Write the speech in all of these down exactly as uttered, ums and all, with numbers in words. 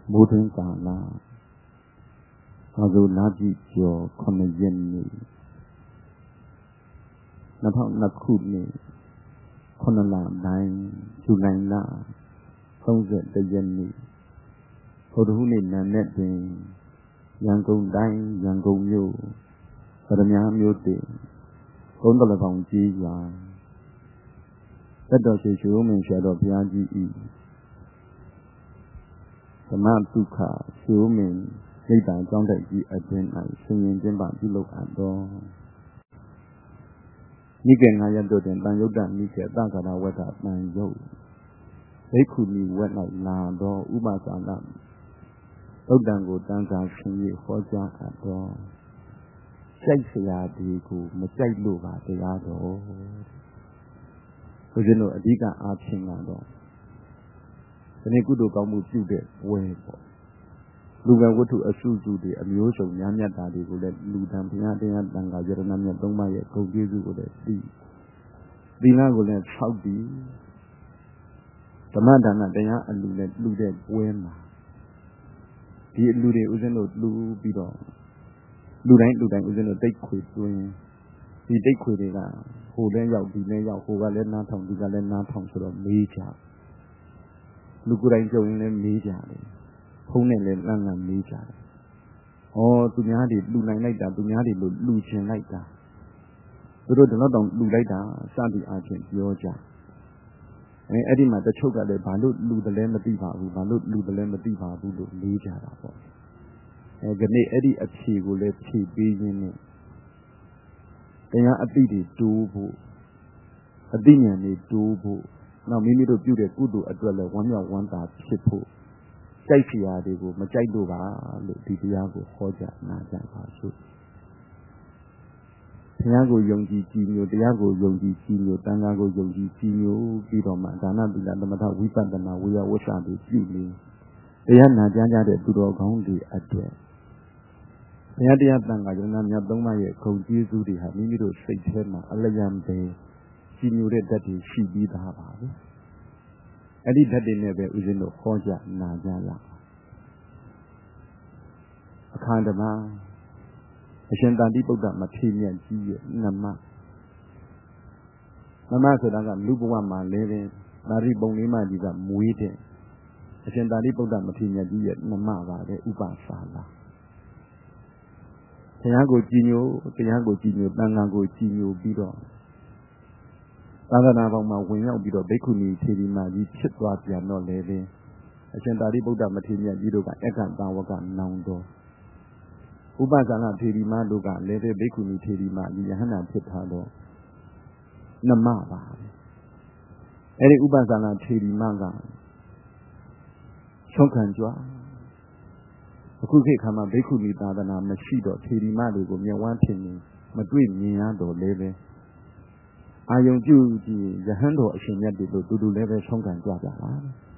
မိုးတွင်းကာလသာဆိုလပြည့်ကျော်ခုနှစ်ရက်နေ့နှစ်ထောင်နှစ်ခုနှစ်ခုနှစ်လပိုင်းဇူလိုင်လသုံးဆယ်တစ်ရက်နေ့ဗုဒ္ဓဟူးနေ့နံနက်တွင်ရန်ကုန်တိုင်းရန်ကုန်မြို့ဗရမ ्या မြို့တွင်ဘုန်းတော်ကောင်ကြီးရွာသက်တော်ရှိရှိမင်းဆရာတော်ဘုရားကြီး၏သမတုခရှိမင်းစိတ်တံကြောင်းတိုက်ကြီးအတွင်၌ဆင်ရင်ကျင်းပပြုလုပ်အပ်သောနိကေငါရတ်တို့တွင်တန်ယုတ်တနိကေသက္ကရာဝတ္တတန်ယုတ်ဘိက္ခုနီဝက်၌လာသောဥပစာလသုတ်တံကိုတန်စာဆင်၍ဟောကြားအပ်သောကြိုက်စရာဒီကိုမကြိုက်လို့ပါတရားတော်ဘုရားတို့အဓိကအားဖြင့်ကတော့ဒီနေ့ကုသိုလ်ကောင်းမှုပြုတဲ့ဝဲပေါ့လူကဝတ္ထုအစုစုတွေအမျိုးစုံများမြတ်တာတွေကိုလည်းလူတန်ဘုရားတရားတန်ခါယရဏမြတ်သုံးပါးရဲ့ဂုဏ်ကျေးဇူးကိုလည်းသိသီလကိုလည်းဆောက်တည်ဓမ္မဒါနတရားအလူနဲ့လူတဲ့ဝဲမှာဒီအလူတွေဥစဉ်တို့လူပြီးတော့လူတိုင်းလူတိုင်းဥစဉ်တို့တိတ်ခွေတွင်းဒီတိတ်ခွေတွေကဟိုလည်းရောက်ဒီလည်းရောက်ဟိုကလည်းနားထောင်ဒီကလည်းနားထောင်ဆိုတော့မေးကြလူကိုယ်တိုင်ကြုံရင်လည်းမေးကြတယ်ဖုံးနဲ့လည်းလန့်လန့်မေးကြတယ်ဩသူများတွေလူနိုင်လိုက်တာသူများတွေလို့လူချင်လိုက်တာသူတို့တော့တော့လူလိုက်တာစသည်အားဖြင့်ပြောကြအဲအဲ့ဒီမှာတချို့ကလည်းဘာလို့လူတယ်လဲမသိပါဘူးဘာလို့လူတယ်လဲမသိပါဘူးလို့မေးကြတာပေါ့အဲဒီနေ့အဲ့ဒီအဖြေကိုလည်းဖြေပေးရင်းနဲ့တရားအသိတွေတိုးဖို့အသိဉာဏ်တွေတိုးဖို့နောက်မိမိတို့ပြုတဲ့ကုသိုလ်အတွက်လည်းဝမ်းမြောက်ဝမ်းသာဖြစ်ဖို့ကြိုက်စရာတွေကိုမကြိုက်လို့ပါလို့ဒီတရားကိုဟောကြားနာကြားပါစို့တရားကိုယုံကြည်ကြည်ညိုတရားကိုယုံကြည်ကြည်ညိုတန်ခါကိုယုံကြည်ကြည်ညိုပြီးတော့မှဒါနသီလသမထဝိပဿနာဝိယဝဆတွေပြုလေတရားနာကြားကြတဲ့သူတော်ကောင်းတွေအတွက်ဘုရားတရားတန်ခါယရဏမြတ်သုံးပါးရဲ့ဂုဏ်ကျေးဇူးတွေဟာမိမိတို့စိတ်ထဲမှာအလျံပဲကြည်ညိုတဲ့ဓာတ်တွေရှိပြီးသားပါပဲအဲ့ဒီဓာတ်တွေနဲ့ပဲဥစဉ်တို့ဟောကြားနာကြားရအခါဓမ္မအရှင်သာတိပုတ္တမထေရမြတ်ကြီးရဲ့နမနမဆိုတာကလူဘဝမှာလည်းပဲသာရိပုတ္တလေးမကြီးကမွေးတဲ့အရှင်သာတိပုတ္တမထေရမြတ်ကြီးရဲ့နမပါပဲဥပစာလာတရားကိုကြည်ညိုတရားကိုကြည်ညိုတန်ခါကိုကြည်ညိုပြီးတော့သာသနာပေါ်မှာဝင်ရောက်ပြီးတော့ဘိက္ခုနီထေရီမကြီးဖြစ်သွားပြန်တော့လေပဲအရှင်သာရိပုတ္တမထေရမြတ်ကြီးတို့ကအက္ခသာဝကနောင်တော်ဥပဇာလထေရီမတို့ကလည်းပဲဘိက္ခုနီထေရီမကြီးယဟန္တာဖြစ်ထားတော့နမပါပဲအဲဒီဥပဇာလထေရီမကဆုံးခံကြွအခုခေတ်ခါမှာဘိက္ခုနီသာသနာမရှိတော့ထေရီမတွေကိုမျက်ဝန်းထင်နေမတွေ့မြင်ရတော့လည်းပဲအာယုံပြုကြည့်ယဟန်တော်အရှင်မြတ်တွေလို့တူတူလည်းပဲဆုံးခံကြပါလား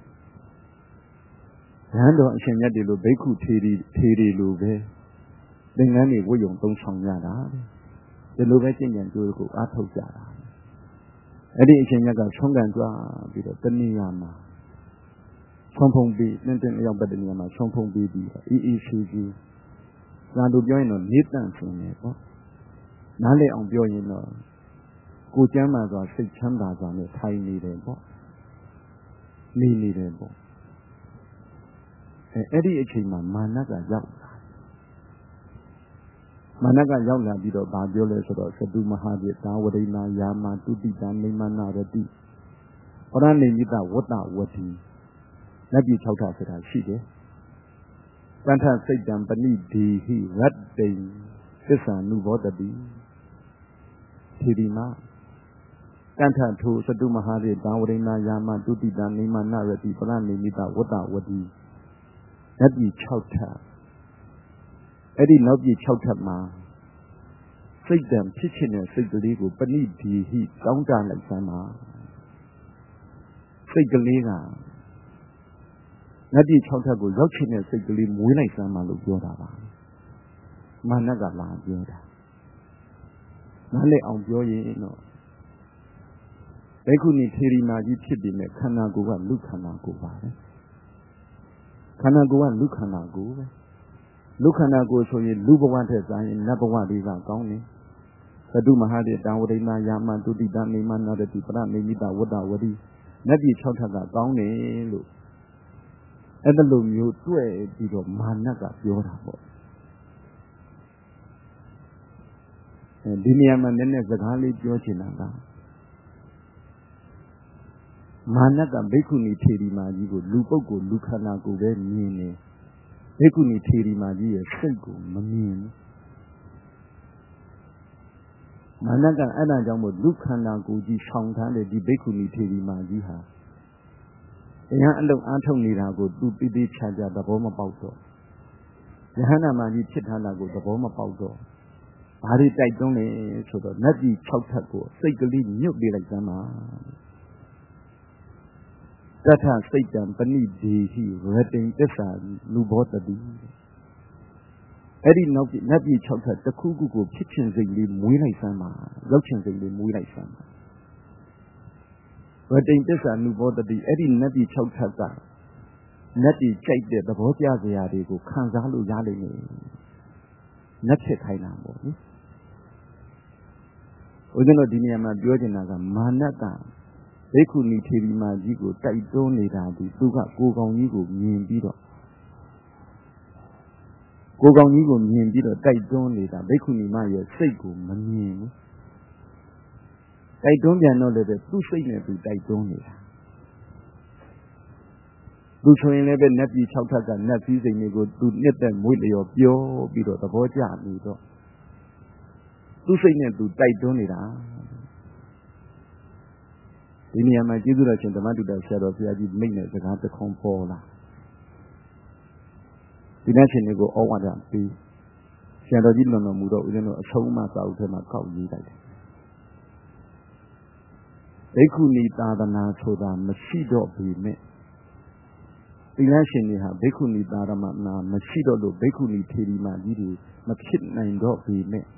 ယဟန်တော်အရှင်မြတ်တွေလို့ဘိက္ခုထေရီထေရီလိုပဲသင်္ကန်းတွေဝတ်ယုံသုံးဆောင်ကြတာဒီလိုပဲကျင့်ကြံကြိုးကိုအားထုတ်ကြတာအဲ့ဒီအရှင်မြတ်ကဆုံးခံကြပြီးတော့တဏှာမှာဆုံးဖုံးပြီးတင်းတင်းရောက်တဲ့နေရာမှာဆုံးဖုံးပြီးပြီးအေးအေးဆေးဆေးသာတို့ပြောရင်တော့နေတန့်ဆိုနေပေါ့နားလည်အောင်ပြောရင်တော့ကိုကျမ်းမာစွာစိတ်ချမ်းသာစွာနဲ့ထိုင်နေတယ်ပေါ့နေနေတယ်ပေါ့အဲအဲ့ဒီအချိန်မှာမာနကရောက်လာမာနကရောက်လာပြီးတော့ဗာပြောလဲဆိုတော့သတုမဟာပြသာဝရိနာယာမတုတိတနိမနာရတိပရဏိမိတဝတ္တဝတိလက်ပြ၆ထဆိုတာရှိတယ်တန်ထစိတ်တံပဏိဒေဟိရတ္တိသစ္စာနုဘောတတိထေရီမတန်ထထိုသတုမဟာပြသာဝရိနာယာမတုတိတနိမနာရတိပရဏိမိတဝတ္တဝတိလက်ပြ၆ထအဲ့ဒီနောက်ပြ၆ထပ်မှာစိတ်တံဖြစ်ခြင်းနဲ့စိတ်ကလေးကိုပဏိဒီဟိတောင်းတလိုက်စမ်းပါစိတ်ကလေးကနောက်ပြ၆ထပ်ကိုရောက်ခြင်းနဲ့စိတ်ကလေးမွေးလိုက်စမ်းပါလို့ပြောတာပါမာနကလာပြောတာနားလည်အောင်ပြောရင်တော့ဘိက္ခုနီထေရီမာကြီးဖြစ်ပြီးနဲ့ခန္ဓာကိုယ်ကလူခန္ဓာကိုယ်ပါပဲ Kanagoa Lukanago, Lukanago, so you Lubawante, Nabawadi, Goni. Sadu Mahadi, Dawdina, Yama, Dudi, Dani, Manada, Tipra, Mimita, Wada, Wadi, Nabi Chotaka, Goni, look. And the loom you to a bit of Manaka, your house. And Diniam and then as the Gali Georgina. Manaka, Bekuni, Teddy Majigo, Lupogo, Lukanago, Mini. Bekuni, Teddy Maji, Senko, Mamin. Manaka, Anna Jamo, Lukanago, the Shangtan, the Bekuni, Teddy Majiha. And look, Antony Rago, do be charger the Boma Pauto. The Hana Maji Chitanago, the Boma Pauto. Hari Taitone, so the Nazi Chautako, Sakali, New Bilazama. That has Satan, Pani, he, Redding, Tessa, Lubota. Eddie Nazi Chautat, the Kugu, kitchens in the Muilai Sama, Lochens in the Muilai Sama. Redding Tessa, Lubota, the Eddie Nazi Chautata. Nazi Chait, the Botia, the Adigo, Kanzalu Yali. Nache Kainamo. Udino Diniama Dioginaga, Manaka. They could need Teddy Majigo, Taidonida, the Suga, Gogonigo, Mimbito. Gogonigo, Mimbito, Taidonida, they could need Maya, Sego, Manin. Taidonia no let the two signal to Taidonida. Lucio never Napi Chautaka, Napi, they may go to net them with your Bio, Bito, the Boja, Nito. Two signal to Taidonida. In my Judulation, the Madu shadow of the maintenance against the Compola. The nation go over that be. Shadow did not know a so much out of my cow. They could need other now so that Machido be met. The nation you have, they could need other now, Machido, they could need Teddy Madidi, Machit nine dog be met.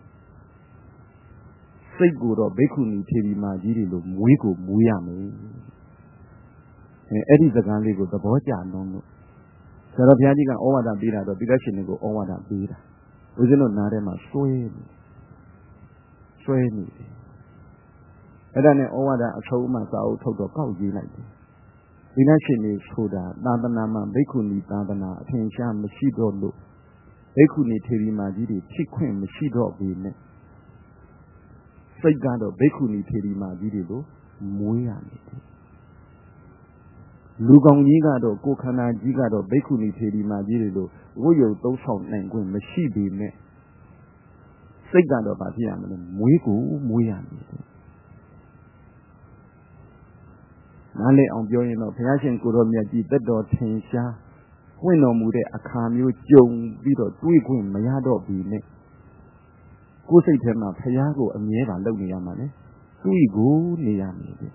Say good or Bekuni Teddy Majiri, Muigo, Muyame. Eddie the Galigo, the Boja, no. Sarabiaga over that bida, the Bigation go over that bida. Within a Narema, sway me. Sway me. And then over that, so much out of the cow, you like it. The nation is Huda, Nadanama, Bekuni, Nadana, Attention, Machido, look. Bekuni Teddy Majiri, Chiquin, Machido, be met. Sagado, Bekuni Teddy Majiro, Muyami. Lugong Yigado, Kokana Gigado, Bekuni Teddy Majiro, Royal Dosong and Gwen, Mashibi me. Sagado Batiam, Muigu, Muyami. Nale on Join of Passion Kuromia, the door Tensha. When no Mude Akamu, Jung, Vido, Twigwin, Mayado be me. Go say to my Payago and Yeva Logiamane. We go near me.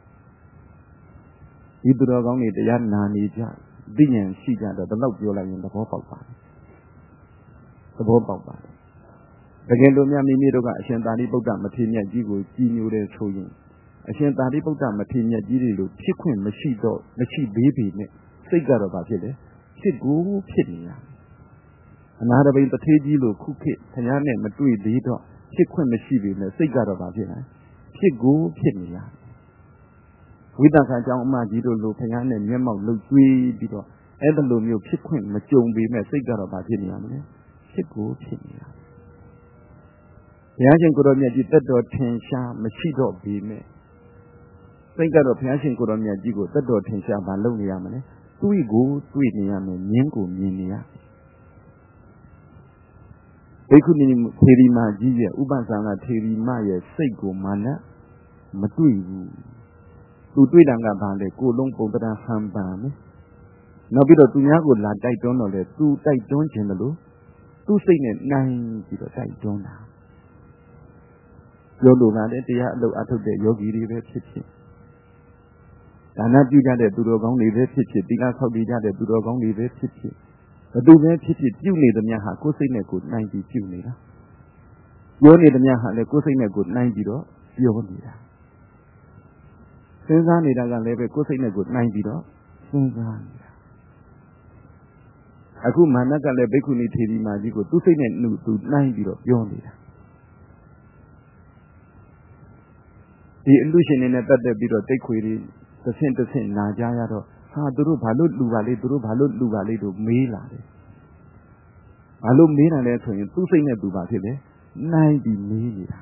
You do not only the young Nani, Binian, Sija, the Logia in the Bopal Party. The Bopal Party. Again, Domiami Midoga, Shantani Boga, Matinia Gigo, Ginu, the Trojan. A Shantani Boga, Matinia Gido, Chiquin, Machido, Machi baby, Sigara Batile, Chigu, Pinia. Another way the Tejilo cook it, Tayane, Matui, Dito, Chiquin, Machivi, the Sigara Batile, Chigu, Pinia. With that, I don't Magido, Lupayane, and Yama, Lugui, Dito, Edelomio, Chiquin, Machum, be met Sigara Batilia, Chigu, Pinia. The Asian Coronia did that door Tensha, Machido, be met. Sigara of Asian Coronia Gigo, that door Tensha, Baloniamane, Tui go, Tui Niame, Yango, Minia. They could name Terima Gia, Ubazana, Terimaya, Sego, Mana, Matui. To Twidanga Bande, go long over the Hambame. No bit of Tunago, La Daidona, two Daidon General, two saying nine to the Daidona. Yolo, they had low out of the Yogi River Kitchen. Dana Giga, the Durogon River Kitchen, Diga Kobiga, the Durogon River Kitchen. The Dugan Kitchen, you need the Yaha, Cosine a good ninety two meter. You need the Yaha, the Cosine a good ninety dollars, you need that. Since I need a level, Cosine a good ninety dollars, since I need that. အခုမာနကလည်းဘိက္ခုနီထေရီမာကြီးကိုသူ့စိတ်နဲ့နှုတ်သူနှိုင်းပြီးတော့ပြောနေတာဒီအလူရှင်တွေနဲ့တက်တက်ပြီးတော့တိတ်ခွေတွေတစ်ဆင့်တစ်ဆင့်နာကြရတော့ဟာသူတို့ဘာလို့လူပါလေသူတို့ဘာလို့လူပါလေတို့မေးလာတယ်ဘာလို့မေးတာလဲဆိုရင်သူ့စိတ်နဲ့သူပါဖြစ်တယ်နှိုင်းပြီးမေးနေတာ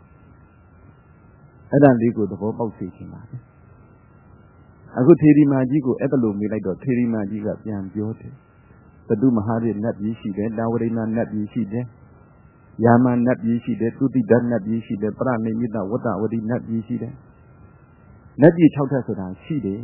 အဲ့ဒါလေးကိုသဘောပေါက်စေချင်ပါတယ်အခုထေရီမာကြီးကိုအဲ့ဒါလိုမေးလိုက်တော့ထေရီမာကြီးကပြန်ပြောတယ်သတုမဟာရနတ်ပြည်ရှိတယ်တာဝရိဏနတ်ပြည်ရှိတယ်ယာမနတ်ပြည်ရှိတယ်သုတိဒနတ်ပြည်ရှိတယ်ပရမိမိတဝတ္တဝတိနတ်ပြည်ရှိတယ်နတ်ပြည်၆ထပ်ဆိုတာရှိတယ်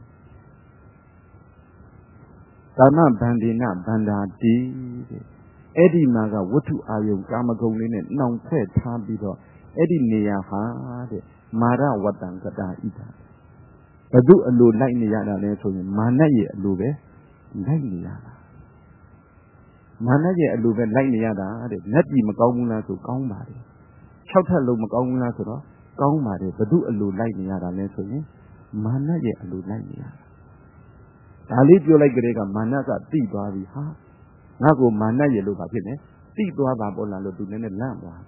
ကာမဗန္ဒီနဗန္ဒာတိတဲ့အဲ့ဒီမှာကဝတ္ထုအာယုံကာမဂုဏ်လေးနဲ့နှောင်ဖွဲ့ထားပြီးတော့အဲ့ဒီနေရာဟာတဲ့မာရဝတ္တံကတာဣဒာဘု து အလိုလိုက်နေရတာလဲဆိုရင်မာနရဲ့အလိုပဲလိုက်နေရတာမာနရဲ့အလိုပဲလိုက်နေရတာတဲ့နတ်ပြည်မကောင်းဘူးလားဆိုကောင်းပါတယ်၆ထပ်လုံးမကောင်းဘူးလားဆိုတော့ကောင်းပါတယ်ဘု து အလိုလိုက်နေရတာလဲဆိုရင်မာနရဲ့အလိုလိုက်နေရတာဒါလေးပြောလိုက်ကြတဲ့ကမာနကတိသွားပြီဟာငါ့ကိုမာနရဲ့လို့ပါဖြစ်နေတိသွားပါပေါ်လာလို့သူလည်းလန့်သွား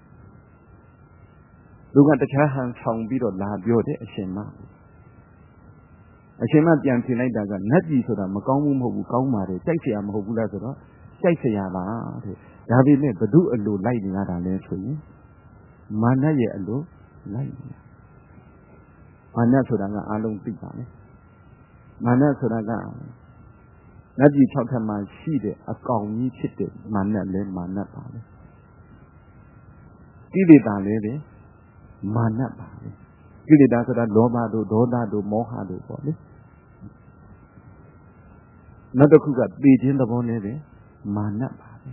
လူကတခြားဟန်ဆောင်ပြီးတော့လာပြောတဲ့အရှင်မအရှင်မပြန်ဖြေလိုက်တာကနတ်ပြည်ဆိုတာမကောင်းဘူးမဟုတ်ဘူးကောင်းပါတယ်ကြိုက်เสียမဟုတ်ဘူးလားဆိုတော့ကြိုက်เสียပါတဲ့ဒါပေမဲ့ဘု து အလိုလိုက်နေရတာလဲဆိုရင်မာနရဲ့အလိုလိုက်နေမာနဆိုတာကအားလုံးသိပါမယ်မာနဆိုတာကနတ်ပြည်၆ထပ်မှာရှိတဲ့အကောင်ကြီးဖြစ်တဲ့မာနလဲမာနပါပဲကိလေသာလဲပဲမာနပါပဲကိလေသာဆိုတာလောဘတို့ဒေါသတို့မောဟတို့ပေါ့လေနောက်တစ်ခုကပေခြင်းသဘောနဲ့ပဲမာနပါပဲ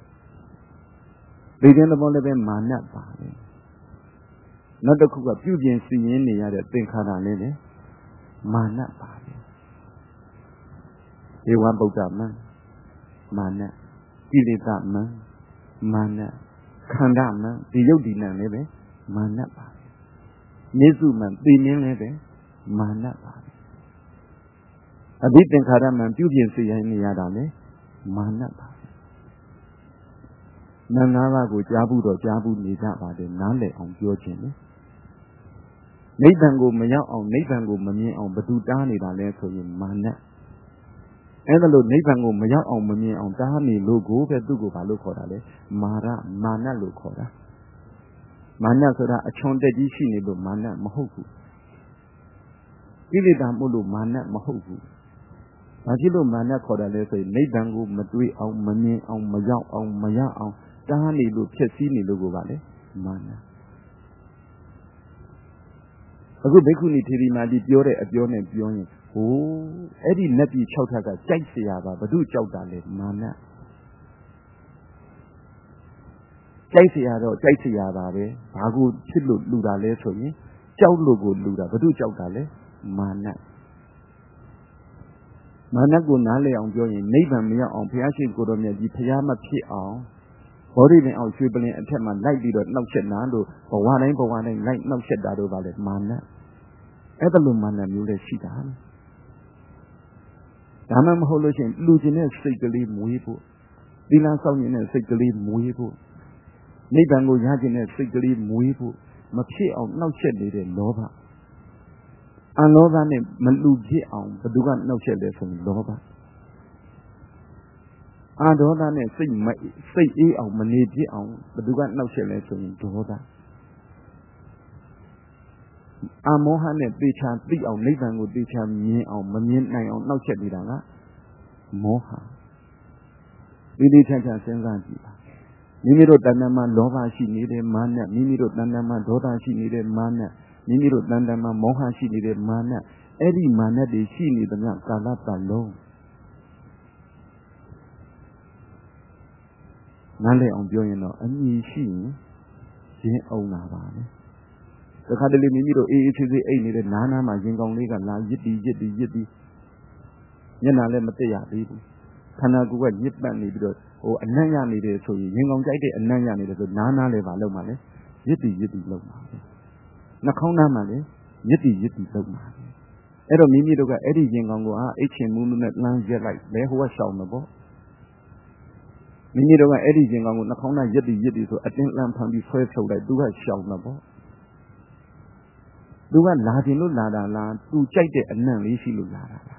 ပေခြင်းသဘောနဲ့ပဲမာနပါပဲနောက်တစ်ခုကပြုပြင်စီရင်နေရတဲ့သင်္ခါရလေးလေမာနပါပဲဧဝံဗုဒ္ဓမံမာနကိလေသာမံမာနခန္ဓာမံဒီယုတ်ဒီနံလည်းပဲမာနပါပဲနေစုမံသိမြင်လည်းပဲမာနပါပဲအဘိသင်္ခါရမံပြုပြင်စီရင်နေရတာလေမာနပါပဲနာငါးပါးကိုကြားဘူးတော့ကြားဘူးနေကြပါတယ်နားလည်အောင်ပြောခြင်းလေနိဗ္ဗာန်ကိုမရောက်အောင်နိဗ္ဗာန်ကိုမမြင်အောင်ဘယ်သူတားနေတာလဲဆိုရင်မာနအဲ့ဒါလို့နိဗ္ဗာန်ကိုမရောက်အောင်မမြင်အောင်တားနေလို့ကိုပဲသူ့ကိုဘာလို့ခေါ်တာလဲမာရမာနလို့ခေါ်တာမာနဆိုတာအချွန်တက်ကြီးရှိနေလို့မာနမဟုတ်ဘူးကိလေသာမို့လို့မာနမဟုတ်ဘူးဘာဖြစ်လို့မာနခေါ်တာလဲဆိုရင်နိဗ္ဗာန်ကိုမတွေ့အောင်မမြင်အောင်မရောက်အောင်မရအောင်တားနေလို့ဖြစ်စည်းနေလို့ကိုပါလေမာနအခုဘိက္ခုနီထေရီမာကြီးပြောတဲ့အပြောနဲ့ပြောရင်ဟိုးအဲ့ဒီနတ်ပြည်၆ထပ်ကကြိုက်เสียပါဘု து ကြောက်တာလေမာနကြိုက်เสียတော့ကြိုက်เสียပါပဲဘာကိုဖြစ်လို့လူတာလဲဆိုရင်ကြောက်လို့ကိုလူတာဘု து ကြောက်တာလေမာနမာနကိုနားလည်အောင်ပြောရင်နိဗ္ဗာန်မရောက်အောင်ဘုရားရှင်ကိုယ်တော်မြတ်ကြီးဘုရားမဖြစ်အောင်ဘောဓိပင်အောင်ရွှေပလင်အထက်မှာလိုက်ပြီးတော့နှောက်ချက်နာလို့ဘဝတိုင်းဘဝတိုင်းလိုက်နှောက်ချက်တာတို့ပါလေမာနအဲ့ဒါလိုမာနမျိုးလည်းရှိတာဒါမှမဟုတ်လို့ရှိရင်လူကျင်တဲ့စိတ်ကလေးမွေးဖို့သီလဆောင်ခြင်းတဲ့စိတ်ကလေးမွေးဖို့နိဗ္ဗာန်ကိုရခြင်းတဲ့စိတ်ကလေးမွေးဖို့မဖြစ်အောင်နှောက်ချက်နေတဲ့လောဘအလောဘနဲ့မလူဖြစ်အောင်ဘယ်သူကနှောက်ချက်လဲဆိုရင်လောဘအာဒေါသနဲ့စိတ်မစိတ်အေးအောင်မနေဖြစ်အောင်ဘယ်သူကနှောက်ချက်လဲဆိုရင်ဒေါသအမောဟနဲ့တေချာသိအောင်နိဗ္ဗာန်ကိုတေချာမြင်အောင်မမြင်နိုင်အောင်နှောက်ချက်နေတာကမောဟဒီဒီချာချာစဉ်းစားကြည့်ပါမိမိတို့တဏ္ဍာမှာလောဘရှိနေတဲ့မာနမိမိတို့တဏ္ဍာမှာဒေါသရှိနေတဲ့မာနမိမိတို့တဏ္ဍာမှာမောဟရှိနေတဲ့မာနအဲ့ဒီမာနတွေရှိနေသမျှကာလပတ်လုံးနားလည်အောင်ပြောရင်တော့အမြင်ရှိရင်ရင်းအောင်လာပါလေတခါတလေမိမိတို့အေးအေးဆေးဆေးအိတ်နေတဲ့နားနားမှာရင်ကောင်းလေးကလာရစ်တီရစ်တီရစ်တီမျက်နှာလည်းမသိရသေးဘူးခန္ဓာကိုယ်ကညစ်ပတ်နေပြီးတော့ဟိုအနံ့ရနေတယ်ဆိုရင်ရင်ကောင်းကြိုက်တဲ့အနံ့ရနေတယ်ဆိုနားနားလည်းပါလောက်ပါလေရစ်တီရစ်တီလောက်ပါလေနှာခေါင်းနားမှာလည်းရစ်တီရစ်တီလောက်ပါလေအဲ့တော့မိမိတို့ကအဲ့ဒီရင်ကောင်းကိုအာအိတ်ချင်မှုနဲ့လမ်းရက်လိုက်လဲဟိုကရှောင်မှာပေါ့မိမိတို့ကအဲ့ဒီခြင်းကောင်းကိုနှာခေါင်းသားရက်တည်ရက်တည်ဆိုအတင်းလမ်းဖန်ပြီးဆွဲထုတ်လိုက်သူကရှောင်တော့ပေါ့သူကလာခြင်းလို့လာတာလားသူကြိုက်တဲ့အနံ့လေးရှိလို့လာတာလား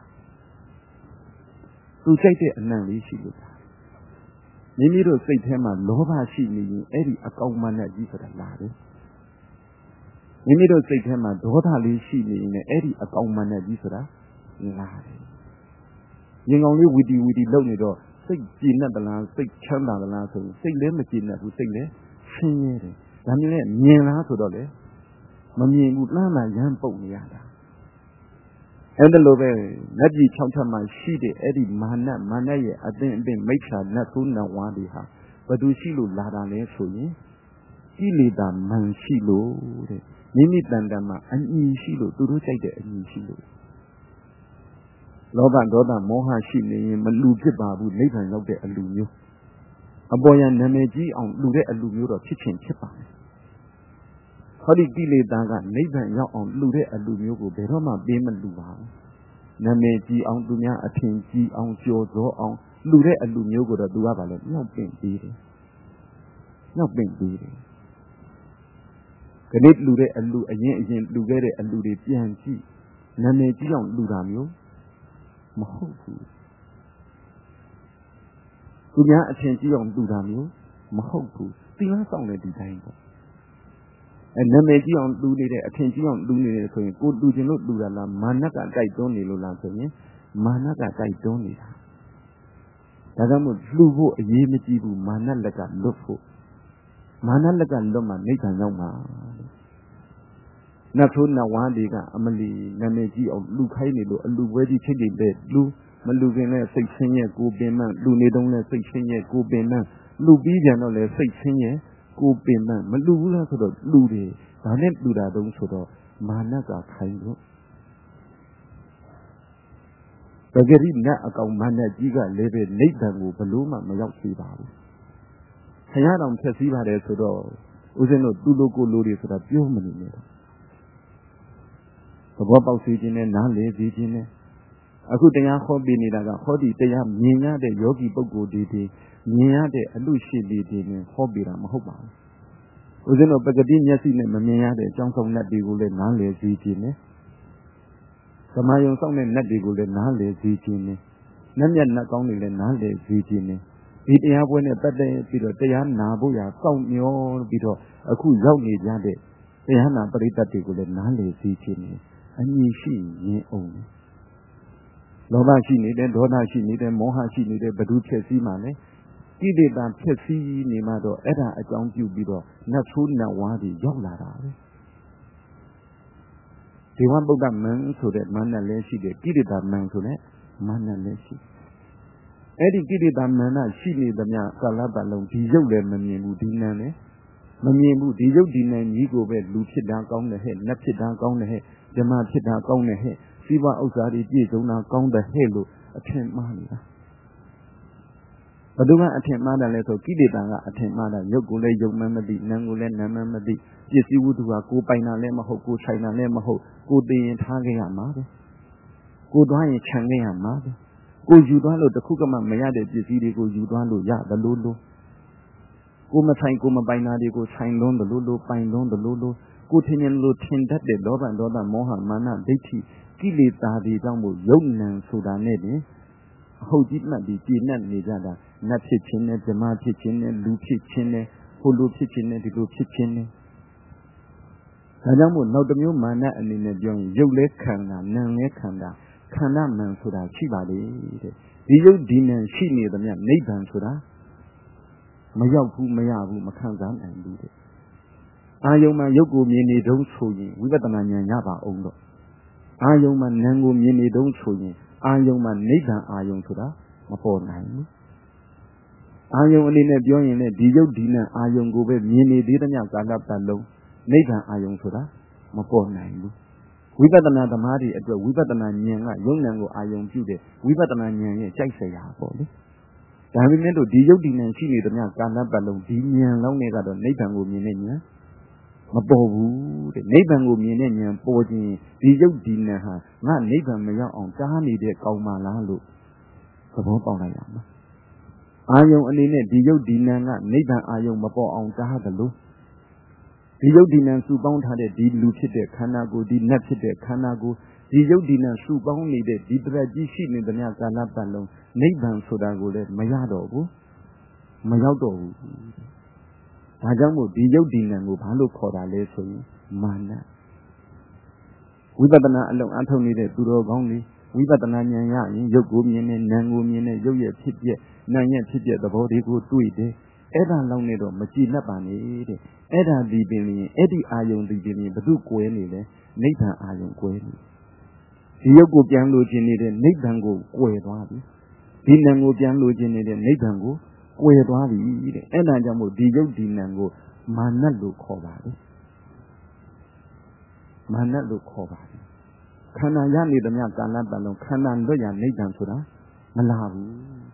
သူကြိုက်တဲ့အနံ့လေးရှိလို့လာမိမိတို့စိတ်ထဲမှာလောဘရှိနေရင်အဲ့ဒီအကောင်မနဲ့ကြီးဆိုတာလာတယ်မိမိတို့စိတ်ထဲမှာဒေါသလေးရှိနေရင်အဲ့ဒီအကောင်မနဲ့ကြီးဆိုတာလာတယ်ရင်ကောင်လေးဝီတီဝီတီလုံနေတော့စိတ်ကြည်နက်သလားစိတ်ချမ်းသာသလားဆိုရင်စိတ်လည်းမကြည်နက်ဘူးစိတ်လည်းဆင်းရဲတယ်ဒါမျိုးနဲ့မြင်လားဆိုတော့လေမမြင်ဘူးလှမ်းလာရမ်းပုတ်နေရတာအဲ့ဒါလိုပဲလက်ကြီး၆ချက်မှရှိတဲ့အဲ့ဒီမာနမာနရဲ့အသင်အပင်မိစ္ဆာနတ်ဆိုးနတ်ဝါးတွေဟာဘယ်သူရှိလို့လာတာလဲဆိုရင်ကိလေသာမန်ရှိလို့တဲ့မိမိတန်တမှာအညီရှိလို့သူတို့ကြိုက်တဲ့အညီရှိလို့လောဘဒေါသမောဟရှိနေရင်မလူဖြစ်ပါဘူးနိဗ္ဗာန်ရောက်တဲ့အလူမျိုးအပေါ်ယံနာမည်ကြီးအောင်လူတဲ့အလူမျိုးတော့ဖြစ်ချင်းဖြစ်ပါမယ်ဟောဒီကိလေသာကနိဗ္ဗာန်ရောက်အောင်လူတဲ့အလူမျိုးကိုဘယ်တော့မှပေးမလူပါဘူးနာမည်ကြီးအောင်သူများအထင်ကြီးအောင်ကြော်စောအောင်လူတဲ့အလူမျိုးကိုတော့သူကပါလဲမြောက်ပင့်ပေးတယ်မြောက်ပင့်ပေးတယ်ခဏလူတဲ့အလူအရင်အရင်လူခဲ့တဲ့အလူတွေပြန်ကြည့်နာမည်ကြီးအောင်လူတာမျိုးမဟုတ်ဘူးသူများအထင်ကြီးအောင်လူတာမျိုးမဟုတ်ဘူးသီလဆောင်တဲ့ဒီတိုင်းပေါ့အဲနာမည်ကြီးအောင်လူနေတဲ့အထင်ကြီးအောင်လူနေတယ်ဆိုရင်ကိုလူချင်းလို့လူတာလားမာနကတိုက်တွန်းနေလို့လားဆိုရင်မာနကတိုက်တွန်းနေတာဒါကြောင့်မို့လူဖို့အရေးမကြီးဘူးမာနလက်ကလွတ်ဖို့မာနလက်ကလွတ်မှနိဗ္ဗာန်ရောက်မှာနတ်ဆိုးနတ်ဝါးတွေကအမလီနာမည်ကြီးအောင်လူခိုင်းနေလို့အလူပွဲကြီးဖြစ်နေတဲ့လူမလူခင်နဲ့စိတ်ဆင်းရဲကိုပင်မလူနေတုံးနဲ့စိတ်ဆင်းရဲကိုပင်မလူပြီးပြန်တော့လေစိတ်ဆင်းရဲကိုပင်မမလူဘူးလားဆိုတော့လူတွေဒါနဲ့လူတာတုံးဆိုတော့မာနကခိုင်းလို့တကယ်ကြီးနတ်အကောင်မာနကြီးကလည်းပဲနိဗ္ဗာန်ကိုဘလို့မှမရောက်သေးပါဘူးခရတော်ဖြည့်စည်းပါတယ်ဆိုတော့ဦးဇင်းတို့သူ့လိုကိုလိုတွေဆိုတာပြောမနေနဲ့သဘောပေါက်စေခြင်းနဲ့နားလည်စေခြင်းနဲ့အခုတရားဟောပြနေတာကဟောဒီတရားမြင်ရတဲ့ယောဂီပုဂ္ဂိုလ်တွေတွေမြင်ရတဲ့အလူရှိလေးတွေနဲ့ဟောပြတာမဟုတ်ပါဘူးဦးဇင်းတို့ပကတိမျက်စိနဲ့မမြင်ရတဲ့အကြောင်းဆောင်လက်တွေကိုလည်းနားလည်စေခြင်းနဲ့သမာယုံဆောင်တဲ့နတ်တွေကိုလည်းနားလည်စေခြင်းနဲ့နတ်မြတ်နတ်ကောင်းတွေလည်းနားလည်စေခြင်းနဲ့ဒီတရားပွဲနဲ့ပတ်သက်ပြီးတော့တရားနာဖို့ရာစောင့်မျှော်ပြီးတော့အခုရောက်နေကြတဲ့တရားနာပရိသတ်တွေကိုလည်းနားလည်စေခြင်းနဲ့အညီရှိရင်အောင်လောဘရှိနေတယ်ဒေါသရှိနေတယ်မောဟရှိနေတယ်ဘဒုဖြစ်စည်းမှလည်းကိလေသာဖြစ်စည်းနေမှတော့အဲ့ဒါအကြောင်းပြုပြီးတော့နတ်ဆိုးနတ်ဝါးတွေရောက်လာတာပဲဒေဝဗုဒ္ဓမန်ဆိုတဲ့မန္တလည်းရှိတယ်ကိလေသာမန်ဆိုတဲ့မန္တလည်းရှိအဲ့ဒီကိလေသာမန္တရှိနေသမျှကာလပတ်လုံးဒီရုပ်လည်းမမြင်ဘူးဒီနာလည်းမမြင်ဘူးဒီရုပ်ဒီနာကြီးကိုပဲလူဖြစ်တာကောင်းတယ်ဟဲ့နတ်ဖြစ်တာကောင်းတယ်ဟဲ့ဓမ္မဖြစ်တာကောင်းတယ်ဟဲ့စီးပွားဥစ္စာတွေပြည့်စုံတာကောင်းတယ်ဟဲ့လို့အထင်မှားနေတာဘယ်သူကအထင်မှားတယ်လဲဆိုကိလေသာကအထင်မှားတာရုပ်ကိုလည်းရုပ်မှမသိနာမ်ကိုလည်းနာမ်မှမသိပစ္စည်းဝတ္ထုဟာကိုယ်ပိုင်တာလည်းမဟုတ်ကိုယ်ဆိုင်တာလည်းမဟုတ်ကိုယ်သိရင်ထားခဲ့ရမှာပဲကိုယ်သွားရင်ခြံခဲ့ရမှာပဲကိုယ်ယူသွားလို့တခုကမှမရတဲ့ပစ္စည်းတွေကိုယူသွားလို့ရတယ်လို့လို့ကိုမဆိုင်ကိုမပိုင်တာတွေကိုဆိုင်လွန်းတယ်လို့လို့ပိုင်လွန်းတယ်လို့လို့ကိုထင်ရင်လို့ထင်တတ်တဲ့လောဘဒေါသမောဟမာနဒိဋ္ဌိကိလေသာတွေကြောင့်မို့ယုံနံဆိုတာနဲ့တင်အဟုတ်ကြီးမှတ်ပြီးပြည့်နှက်နေကြတာနတ်ဖြစ်ခြင်းနဲ့ဓမ္မဖြစ်ခြင်းနဲ့လူဖြစ်ခြင်းနဲ့ဟိုလိုဖြစ်ခြင်းနဲ့ဒီလိုဖြစ်ခြင်းနဲ့ဒါကြောင့်မို့နောက်တစ်မျိုးမာနအနေနဲ့ပြောရင်ယုတ်လဲခန္ဓာနာမ်လဲခန္ဓာခန္ဓာမန်ဆိုတာရှိပါလေတဲ့ဒီယုတ်ဒီနံရှိနေသမျှနိဗ္ဗာန်ဆိုတာမရောက်ဘူးမရဘူးမခံစားနိုင်ဘူးတဲ့အာယုံမှာယုတ်ကိုမြင်နေတုံးဆိုရင်ဝိပဿနာဉာဏ်ရပါအောင်တော့အာယုံမှာနာမ်ကိုမြင်နေတုံးဆိုရင်အာယုံမှာနိဗ္ဗာန်အာယုံဆိုတာမပေါ်နိုင်ဘူးအာယုံအနေနဲ့ပြောရင်လည်းဒီယုတ်ဒီနံအာယုံကိုပဲမြင်နေသေးသမျှကာလပတ်လုံးနိဗ္ဗာန်အာယုံဆိုတာမပေါ်နိုင်ဘူးဝိပဿနာသမားတွေအတွက်ဝိပဿနာဉာဏ်ကယုံဉာဏ်ကိုအာယုံပြုတယ်ဝိပဿနာဉာဏ်ရဲ့ကြိုက်စရာပေါ့လေဒါပေမဲ့လို့ဒီယုတ်ဒီနံရှိနေသမျှကာလပတ်လုံးဒီဉာဏ်လုံးနဲ့ကတော့နိဗ္ဗာန်ကိုမြင်နေဉာဏ်မပေါ်ဘူးတဲ့နိဗ္ဗာန်ကိုမြင်တဲ့ဉာဏ်ပေါ်ခြင်းဒီယုတ်ဒီနံဟာငါနိဗ္ဗာန်မရောက်အောင်တားနေတဲ့ကောင်းပါလားလို့သဘောပေါက်လိုက်ရမှာအာယုံအနေနဲ့ဒီယုတ်ဒီနံကနိဗ္ဗာန်အာယုံမပေါ်အောင်တားတယ်လို့ဒီယုတ်ဒီနံစုပေါင်းထားတဲ့ဒီလူဖြစ်တဲ့ခန္ဓာကိုယ်ဒီနတ်ဖြစ်တဲ့ခန္ဓာကိုယ်ဒီယုတ်ဒီနံစုပေါင်းနေတဲ့ဒီတရက်ကြီးရှိနေတဲ့မြတ်ကာလပတ်လုံးနိဗ္ဗာန်ဆိုတာကိုလည်းမရတော့ဘူးမရောက်တော့ဘူးဒါကြောင့်မို့ဒီယုတ်ဒီနံကိုဘာလို့ခေါ်တာလဲဆိုရင်မာနဝိပဿနာအလုံးအထုတ်နေတဲ့သူတော်ကောင်းတွေဝိပဿနာဉာဏ်ရရင်ရုပ်ကိုမြင်တဲ့နာမ်ကိုမြင်တဲ့ရုပ်ရဲ့ဖြစ်ပျက်နာမ်ရဲ့ဖြစ်ပျက်သဘောတွေကိုတွေ့တယ်အဲ့ဒါလောက်နဲ့တော့မကြည်လက်ပါနဲ့တဲ့အဲ့ဒါဒီပင်ရင်အဲ့ဒီအာယုံဒီပင်ရင်ဘု து ကွယ်နေလဲနိဗ္ဗာန်အာယုံကွယ်နေဒီရုပ်ကိုပြန်လို့ခြင်းနေတဲ့နိဗ္ဗာန်ကိုကွယ်သွားပြီဒီနာမ်ကိုပြန်လို့ခြင်းနေတဲ့နိဗ္ဗာန်ကိုကွယ်သွားပြီတဲ့အဲ့ဒါကြောင့်မို့ဒီရုပ်ဒီနာမ်ကိုမာနလို့ခေါ်ပါတယ်မာနလို့ခေါ်ပါတယ်ခန္ဓာရနေသမျှကာလပတ်လုံးခန္ဓာလွတ်ရနိဗ္ဗာန်ဆိုတာမလာဘူး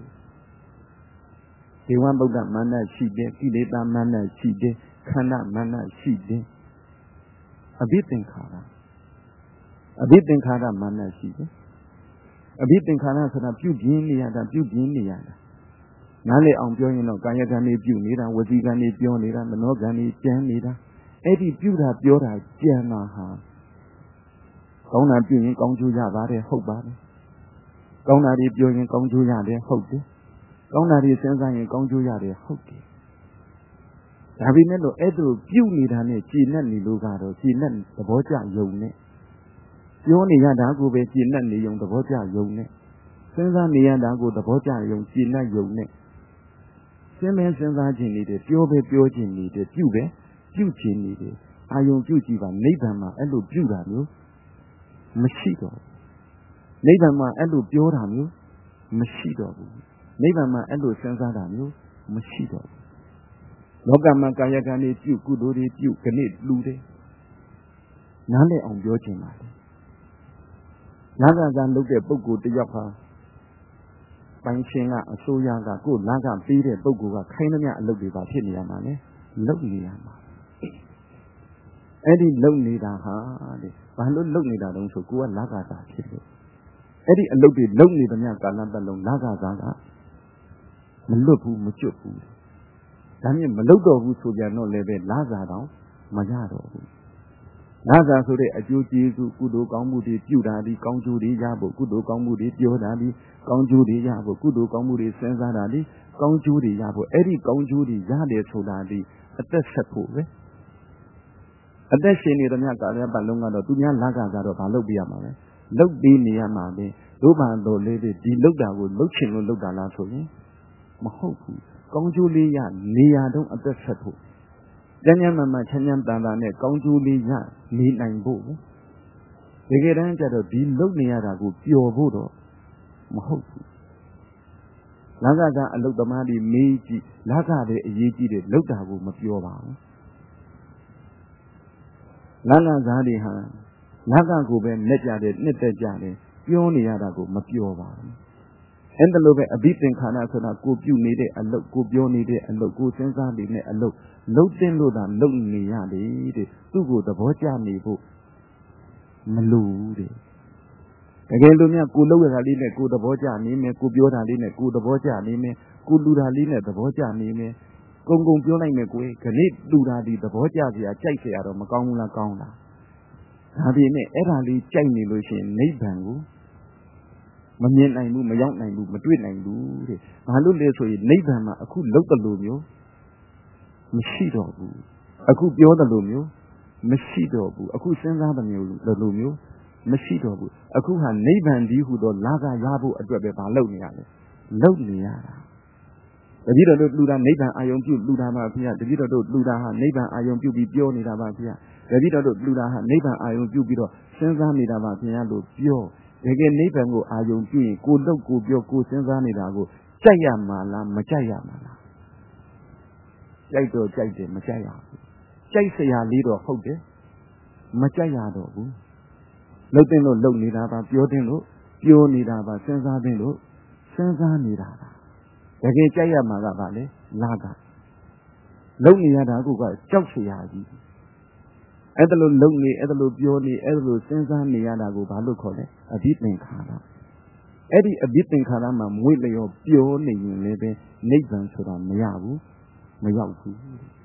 ဒေဝဗုဒ္ဓမာနရှိတယ်ကိလေသာမာနရှိတယ်ခန္ဓာမာနရှိတယ်အဘိသင်္ခါရအဘိသင်္ခါရမာနရှိတယ်အဘိသင်္ခါရဆိုတာပြုပြင်းနေရတာပြုပြင်းနေရတာနားလေအောင်ပြောရင်တော့ကာယကံတွေပြုနေတာဝစီကံတွေပြောနေတာမနောကံတွေကြမ်းနေတာအဲ့ဒီပြုတာပြောတာကြမ်းတာဟာကောင်းတာပြုရင်ကောင်းကျိုးရပါတယ်ဟုတ်ပါတယ်ကောင်းတာတွေပြောရင်ကောင်းကျိုးရတယ်ဟုတ်တယ်ကောင်းတာတွေစဉ်းစားရင်ကောင်းကျိုးရတယ်ဟုတ်တယ်ဒါပေမဲ့လို့အဲ့ဒါပြုနေတာနဲ့ကြည်နဲ့နေလို့ကတော့ကြည်နဲ့သဘောကျယုံနဲ့ပြောနေရတာကိုပဲကြည်နဲ့နေယုံသဘောကျယုံနဲ့စဉ်းစားနေရတာကိုသဘောကျယုံကြည်နဲ့ယုံနဲ့စဉ်းမဲစဉ်းစားခြင်းနေတယ်ပြောပဲပြောခြင်းနေတယ်ပြုပဲပြုခြင်းနေတယ်အာယုံပြုကြည့်ပါနိဗ္ဗာန်မှာအဲ့လိုပြုတာမျိုးမရှိတော့နိဗ္ဗာန်မှာအဲ့လိုပြောတာမျိုးမရှိတော့ဘူးနိဗ္ဗာန်မှာအဲ့လိုစဉ်းစားတာမျိုးမရှိတော့ဘူးလောကမှာကာယကံတွေပြုကုသိုလ်တွေပြုခဏလူတယ်နားလည်အောင်ပြောချင်ပါတယ်နာဂကံလုပ်တဲ့ပုဂ္ဂိုလ်တယောက်ဟာပိုင်ရှင်ကအစိုးရကကိုယ်နာဂပေးတဲ့ပုဂ္ဂိုလ်ကခိုင်းသမျှအလုပ်တွေပါဖြစ်နေရမှာလေလုပ်နေရမှာအဲ့ဒီလုပ်နေတာဟာတဲ့ဘာလို့လုပ်နေတာတုံးဆိုကိုကနာဂတာဖြစ်လို့အဲ့ဒီအလုပ်တွေလုပ်နေသမျှကာလပတ်လုံးနာဂတာကမလွတ်ဘူးမကျွတ်ဘူးဒါမြင်မလုပ်တော့ဘူးဆိုကြတော့လည်းပဲလာစားတော့မရတော့ဘူးလာစားဆိုတဲ့အကျိုးကျေးဇူးကုသိုလ်ကောင်းမှုတွေပြုတာဒီကောင်းကျိုးတွေရဖို့ကုသိုလ်ကောင်းမှုတွေပြောတာဒီကောင်းကျိုးတွေရဖို့ကုသိုလ်ကောင်းမှုတွေစဉ်းစားတာဒီကောင်းကျိုးတွေရဖို့အဲ့ဒီကောင်းကျိုးတွေရတယ်ဆိုတာဒီအသက်ဆက်ဖို့ပဲအသက်ရှင်နေသမျှကာလပတ်လုံးကတော့သူများလာကကတော့ဘာလုပ်ပြရမှာလဲလုပ်ပြီးနေရမှာပဲတို့ဘာတော်လေးတွေဒီလုပ်တာကိုလုပ်ချင်လို့လုပ်တာလားဆိုရင်မဟုတ်ဘူးကောင်းကျိုးလေးရနေရတော့အသက်ဆက်ဖို့ကျမ်းကျမ်းမှန်မှချမ်းချမ်းတန်တာနဲ့ကောင်းကျိုးလေးရနေနိုင်ဖို့တကယ်တမ်းကျတော့ဒီလုပ်နေရတာကိုပျော်ဖို့တော့မဟုတ်ဘူးလာကကအလုတ်သမားတွေမေးကြည့်လာကတဲ့အရေးကြီးတယ်လုပ်တာကိုမပျော်ပါဘူးလာကစားတွေဟာလာကကိုပဲလက်ကြတယ်နှစ်သက်ကြတယ်ပြောနေရတာကိုမပျော်ပါဘူးအဲ့ဒါလိုပဲအဘိသင်္ခါရဆိုတာကိုပြုနေတဲ့အလုပ်ကိုပြောနေတဲ့အလုပ်ကိုစဉ်းစားနေတဲ့အလုပ်လုပ်တင်လို့သာလုပ်နေရတယ်တဲ့သူ့ကိုသဘောကျနေဖို့မလိုဘူးတဲ့တကယ်လို့များကိုလုပ်ရတာလေးနဲ့ကိုသဘောကျနေမယ်ကိုပြောတာလေးနဲ့ကိုသဘောကျနေမယ်ကိုလူတာလေးနဲ့သဘောကျနေမယ်ကုံကုံပြောလိုက်မယ်ကိုယ်ခဏလူတာဒီသဘောကျစရာကြိုက်စရာတော့မကောင်းဘူးလားကောင်းလားဒါပေမဲ့အဲ့ဒါလေးကြိုက်နေလို့ရှိရင်နိဗ္ဗာန်ကိုမမြင်နိုင်ဘူးမရောက်နိုင်ဘူးမတွေ့နိုင်ဘူးတဲ့ဘာလို့လဲဆိုရင်နိဗ္ဗာန်မှာအခုလုပ်တယ်လို့မျိုးမရှိတော့ဘူးအခုပြောတယ်လို့မျိုးမရှိတော့ဘူးအခုစဉ်းစားတယ်မျိုးလို့မျိုးမရှိတော့ဘူးအခုဟာနိဗ္ဗာန်ဒီဟုသောလာကရဖို့အတွက်ပဲဘာလုပ်နေရလဲလုပ်နေရတာတတိတော်တို့လူတာနိဗ္ဗာန်အာယုံပြုလူတာပါဗျာတတိတော်တို့လူတာဟာနိဗ္ဗာန်အာယုံပြုပြီးပြောနေတာပါဗျာတတိတော်တို့လူတာဟာနိဗ္ဗာန်အာယုံပြုပြီးတော့စဉ်းစားနေတာပါဗျာလို့ပြောတကယ်နိဗ္ဗာန်ကိုအာယုံပြုရင်ကိုလုပ်ကိုပြောကိုစဉ်းစားနေတာကိုကြိုက်ရမှာလားမကြိုက်ရမှာလားကြိုက်တော့ကြိုက်တယ်မကြိုက်ရဘူးကြိုက်စရာလေးတော့ဟုတ်တယ်မကြိုက်ရတော့ဘူးလှုပ်တင်လို့လှုပ်နေတာပါပြောတင်လို့ပြောနေတာပါစဉ်းစားတင်လို့စဉ်းစားနေတာပါတကယ်ကြိုက်ရမှာကဘာလဲလာကလှုပ်နေရတာကကြောက်စရာကြီးအဲ့ဒါလိုလှုပ်နေအဲ့ဒါလိုပြောနေအဲ့ဒါလိုစဉ်းစားနေရတာကိုဘာလို့ခေါ်လဲအဘိသင်္ခါရအဲ့ဒီအဘိသင်္ခါရမှာမွေ့လျော်ပြောနေရင်လည်းပဲနိဗ္ဗာန်ဆိုတာမရဘူးမရောက်ဘူး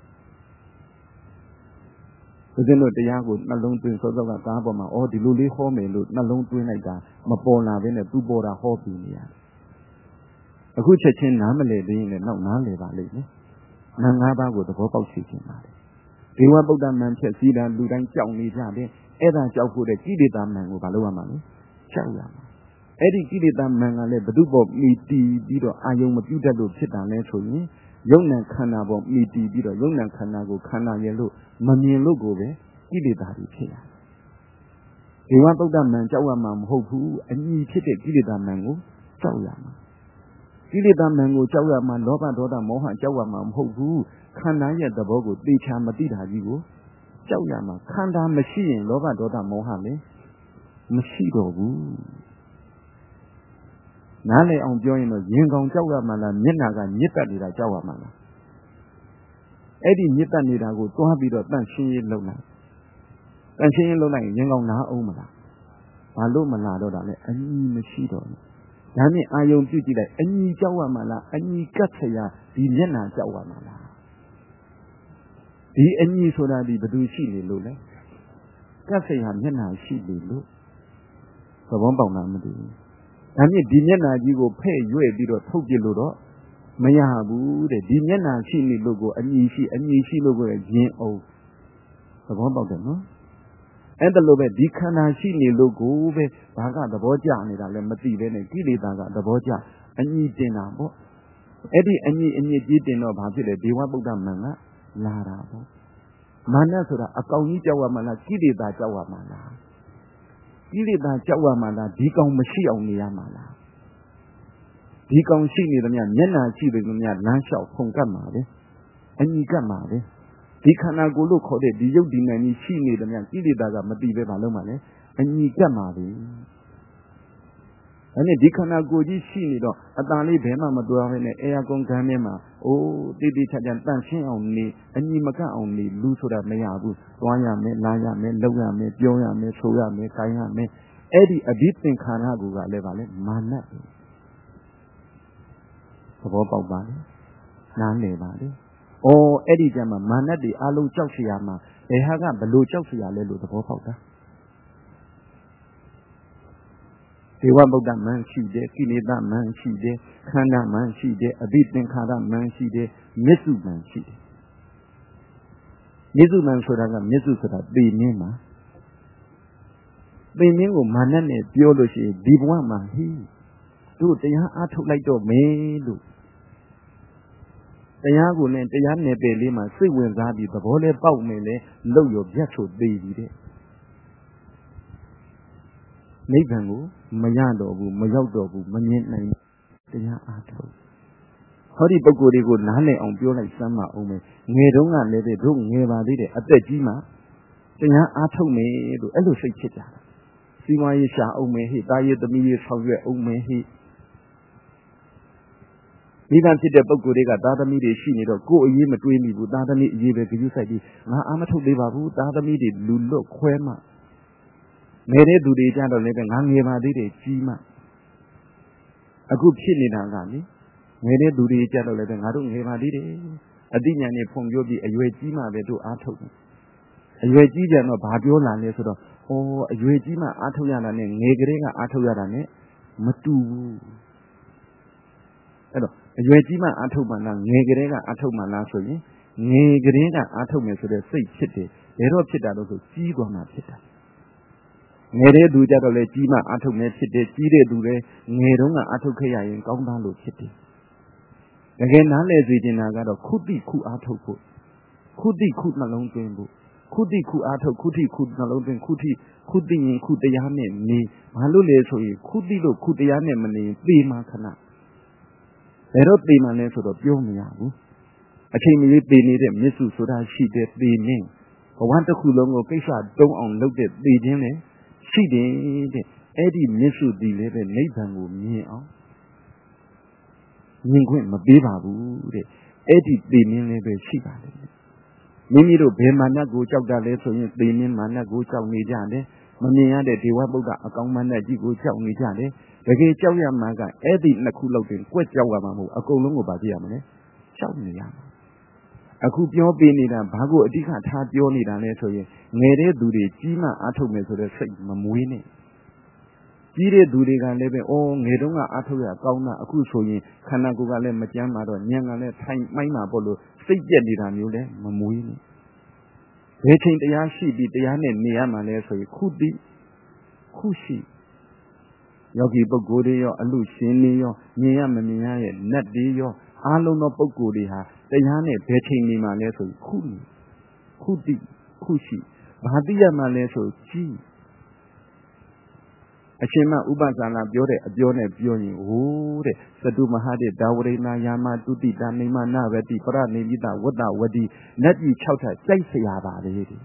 ဦးဇင်းတို့တရားကိုနှလုံးသွင်းစောစောကကားပေါ်မှာအော်ဒီလိုလေးဟောမယ်လို့နှလုံးသွင်းလိုက်တာမပေါ်လာဘဲနဲ့သူပေါ်တာဟောပြီးနေရတယ်အခုချက်ချင်းနားမလည်သေးရင်လည်းနောက်နားလည်ပါလိမ့်မယ်။နာငါးပါးကိုသဘောပေါက်စေချင်ပါတယ်။ဒေဝဗုဒ္ဓမံဖြက်စီးတာလူတိုင်းကြောက်နေကြတယ်။အဲ့ဒါကြောက်ဖို့တဲ့ကိလေသာမံကိုဘာလို့ရမှာလဲ။ကြောက်ရမှာ။အဲ့ဒီကိလေသာမံကလည်းဘု து ပေါ်မိတီးပြီးတော့အာယုံမပြုတ်တတ်လို့ဖြစ်တာလဲဆိုရင်ယုံနာခန္ဓာပေါ်မိတီးပြီးတော့ယုံနာခန္ဓာကိုခန္ဓာရဲ့လို့မမြင်လို့ကိုပဲကိလေသာတွေဖြစ်ရတယ်။ဒေဝဗုဒ္ဓမံကြောက်ရမှာမဟုတ်ဘူး။အညီဖြစ်တဲ့ကိလေသာမံကိုကြောက်ရမှာ။ကိလေသာမံကိုကြောက်ရမှာလောဘဒေါသမောဟကြောက်ရမှာမဟုတ်ဘူးခန္ဓာရဲ့သဘောကိုသိချာမသိတာကြီးကိုကြောက်ရမှာခန္ဓာမရှိရင်လောဘဒေါသမောဟလည်းမရှိတော့ဘူးနားလည်အောင်ပြောရင်တော့ရင်ကောင်ကြောက်ရမှာလားမျက်နာကညစ်တက်နေတာကြောက်ရမှာလားအဲ့ဒီညစ်တက်နေတာကိုသွားပြီးတော့တန့်ရှင်းရေးလုပ်လိုက်တန့်ရှင်းရေးလုပ်လိုက်ရင်ရင်ကောင်နားအောင်မလားဘာလို့မလာတော့တာလဲအညီမရှိတော့ဘူးဒါနဲ့အာယုံပြုကြည့်လိုက်အညီကြောက်ရမှာလားအညီကတ်ဆရာဒီမျက်နာကြောက်ရမှာလားဒီအညီဆိုတာဒီဘယ်သူရှိနေလို့လဲကတ်ဆရာမျက်နာရှိနေလို့သဘောပေါက်လားမသိဘူးဒါနဲ့ဒီမျက်နာကြီးကိုဖဲ့ရွဲ့ပြီးတော့ထုတ်ပြလို့တော့မရဘူးတဲ့ဒီမျက်နာရှိနေလို့ကိုအညီရှိအညီရှိလို့ကိုရင်အောင်သဘောပေါက်တယ်နော်အဲ့ဒါလိုပဲဒီခန္ဓာရှိနေလို့ကိုပဲဘာကသဘောကျနေတာလဲမသိပဲနဲ့ကိလေသာကသဘောကျအညီတင်တာပေါ့အဲ့ဒီအညီအညီကြီးတင်တော့ဘာဖြစ်လဲဒေဝဗုဒ္ဓမံကလာတာပေါ့မာနဆိုတာအကောင်ကြီးကြောက်ရမှာလားကိလေသာကြောက်ရမှာလားကိလေသာကြောက်ရမှာလားဒီကောင်မရှိအောင်နေရမှာလားဒီကောင်ရှိနေသမျှမျက်နာရှိနေသမျှလမ်းလျှောက်ဖုန်ကတ်မှာပဲအညီကတ်မှာပဲဒီခန္ဓာကိုယ်လို့ခေါ်တဲ့ဒီရုပ်ဒီနာမ်ကြီးရှိနေသမျှကိလေသာကမတိပဲမလုပ်မှလည်းအညီကတ်မှာပဲဒါနဲ့ဒီခန္ဓာကိုယ်ကြီးရှိနေတော့အတန်လေးဘယ်မှမတွားဘဲနဲ့အေယာကွန်ခန်းထဲမှာအိုးတိတိကျကျတန့်ရှင်းအောင်နေအညီမကတ်အောင်နေလူဆိုတာမရဘူးတွားရမယ်လာရမယ်လှုပ်ရမယ်ပြောရမယ်ဆိုရမယ်ခိုင်းရမယ်အဲ့ဒီအဘိသင်္ခါရကိုကလည်းဗာလဲမာနတ်ပဲသဘောပေါက်ပါလေနားလည်ပါလေအော်အဲ့ဒီကြမှာမာနတ်တွေအလုံးကြောက်เสียမှာဘယ်ဟာကဘလို့ကြောက်เสียလဲလို့သဘောပေါက်တာဒေဝဗုဒ္ဓမံရှိတယ်ကိလေသာမံရှိတယ်ခန္ဓာမံရှိတယ်အဘိသင်္ခါရမံရှိတယ်မျက်စုမံရှိတယ်မျက်စုမံဆိုတာကမျက်စုဆိုတာသိမြင်မှာသိမြင်ကိုမာနတ်နဲ့ပြောလို့ရှိရင်ဒီဘဝမှာဟိတို့တရားအားထုတ်လိုက်တော့မယ်လို့တရားကိုလည်းတရားနယ်ပယ်လေးမှာစိတ်ဝင်စားပြီးသဘောလဲပေါက်မယ်လေလှုပ်ရပြတ်ဆိုသေးပြီတဲ့နိဗ္ဗာန်ကိုမရတော့ဘူးမရောက်တော့ဘူးမမြင်နိုင်တရားအားထုတ်ဟောဒီပုဂ္ဂိုလ်တွေကိုနားလည်အောင်ပြောလိုက်စမ်းမအောင်မယ်ငယ်တုန်းကလည်းတဲ့တို့ငယ်ပါသေးတယ်အသက်ကြီးမှတရားအားထုတ်မယ်လို့အဲ့လိုစိတ်ဖြစ်ကြတာစီမွားရေးရှာအောင်မယ်ဟိတာရေးသမီးရေးဆောင်ရွက်အောင်မယ်ဟိမိဘဖြစ်တဲ့ပုဂ္ဂိုလ်တွေကသားသမီးတွေရှိနေတော့ကိုယ်အရေးမတွေးမိဘူးသားသမီးအရေးပဲကြည့်ဆိုင်ပြီးငါအားမထုတ်သေးပါဘူးသားသမီးတွေလူလွတ်ခွဲမှငယ်တဲ့သူတွေကြတော့လည်းငါငယ်ပါသေးတယ်ကြီးမှအခုဖြစ်နေတာကလေငယ်တဲ့သူတွေကြတော့လည်းငါတို့ငယ်ပါသေးတယ်အတိညာနဲ့ဖွံ့ဖြိုးပြီးအရွယ်ကြီးမှပဲတို့အားထုတ်တယ်အရွယ်ကြီးကြတော့ဘာပြောလာလဲဆိုတော့ဩအရွယ်ကြီးမှအားထုတ်ရတာနဲ့ငယ်ကလေးကအားထုတ်ရတာနဲ့မတူဘူးအဲ့တော့အရွယ်ကြီးမှအားထုတ်မှလားငယ်ကလေးကအားထုတ်မှလားဆိုရင်ငယ်ကလေးကအားထုတ်မယ်ဆိုတဲ့စိတ်ဖြစ်တယ်ဘယ်တော့ဖြစ်တာလို့ဆိုကြီးသွားမှဖြစ်တာငယ်တဲ့သူကြတော့လေကြီးမှအားထုတ်မယ်ဖြစ်တယ်ကြီးတဲ့သူလည်းငယ်တုန်းကအားထုတ်ခဲ့ရရင်ကောင်းသားလို့ဖြစ်တယ်တကယ်နားလည်စေချင်တာကတော့ခုတိခုအားထုတ်ဖို့ခုတိခုနှလုံးသွင်းဖို့ခုတိခုအားထုတ်ခုတိခုနှလုံးသွင်းခုတိခုတိရင်ခုတရားနဲ့နေဘာလို့လဲဆိုရင်ခုတိလို့ခုတရားနဲ့မနေရင်သေမှခဏဘယ်တော့သေမှလဲဆိုတော့ပြောမရဘူးအချိန်မရွေးသေနေတဲ့မျက်စုဆိုတာရှိတဲ့သေနေဘဝတစ်ခုလုံးကိုကိစ္စတုံးအောင်လုပ်တဲ့သေခြင်းလေရှိတယ်တဲ့အဲ့ဒီမျက်စုဒီလည်းပဲနိဗ္ဗာန်ကိုမြင်အောင်မြင်ခွင့်မပေးပါဘူးတဲ့အဲ့ဒီသေမင်းလည်းပဲရှိပါလေမိမိတို့ဘယ်မာနကိုကြောက်တာလဲဆိုရင်သေမင်းမာနကိုကြောက်နေကြတယ်မမြင်ရတဲ့ဒေဝဗုဒ္ဓအကောင်းမာနကြီးကိုကြောက်နေကြတယ်တကယ်ကြောက်ရမှာကအဲ့ဒီနှစ်ခုလောက်တင်ကွက်ကြောက်ရမှာမဟုတ်အကုန်လုံးကိုပါပြရမယ်ကြောက်နေရမှာအခုပြောပေးနေတာဘာကိုအဓိကထားပြောနေတာလဲဆိုရင်ငယ်တဲ့သူတွေကြီးမှအားထုတ်မယ်ဆိုတဲ့စိတ်မမွေးနဲ့ကြီးတဲ့သူတွေကလည်းပဲအော်ငယ်တုန်းကအားထုတ်ရကောင်းတာအခုဆိုရင်ခန္ဓာကိုယ်ကလည်းမကြမ်းပါတော့ညံကလည်းထိုင်မိုင်းမှာပေါ့လို့စိတ်ပြက်နေတာမျိုးလည်းမမွေးနဲ့ဘယ်ချိန်တရားရှိပြီးတရားနဲ့နေရမှာလဲဆိုရင်ခုတိခုရှိယောဂီပုဂ္ဂိုလ်တွေရောအလူရှင်တွေရောမြင်ရမမြင်ရရဲ့နတ်တွေရောအားလုံးသောပုဂ္ဂိုလ်တွေဟာတရားနဲ့ဘယ်ချိန်နေမှာလဲဆိုခုနေခုတိခုရှိဘာသိရမှာလဲဆိုကြည့်အရှင်မဥပ္ပဇာနာပြောတဲ့အပြောနဲ့ပြောရင်ဟိုးတဲ့သတုမဟာတဲ့ဒါဝရိနာယာမတုတိတာနေမနာဝတိပရနေမိတဝတ္တဝတိနတ်ကြီး၆ထပ်ကြိုက်เสียပါလေတဲ့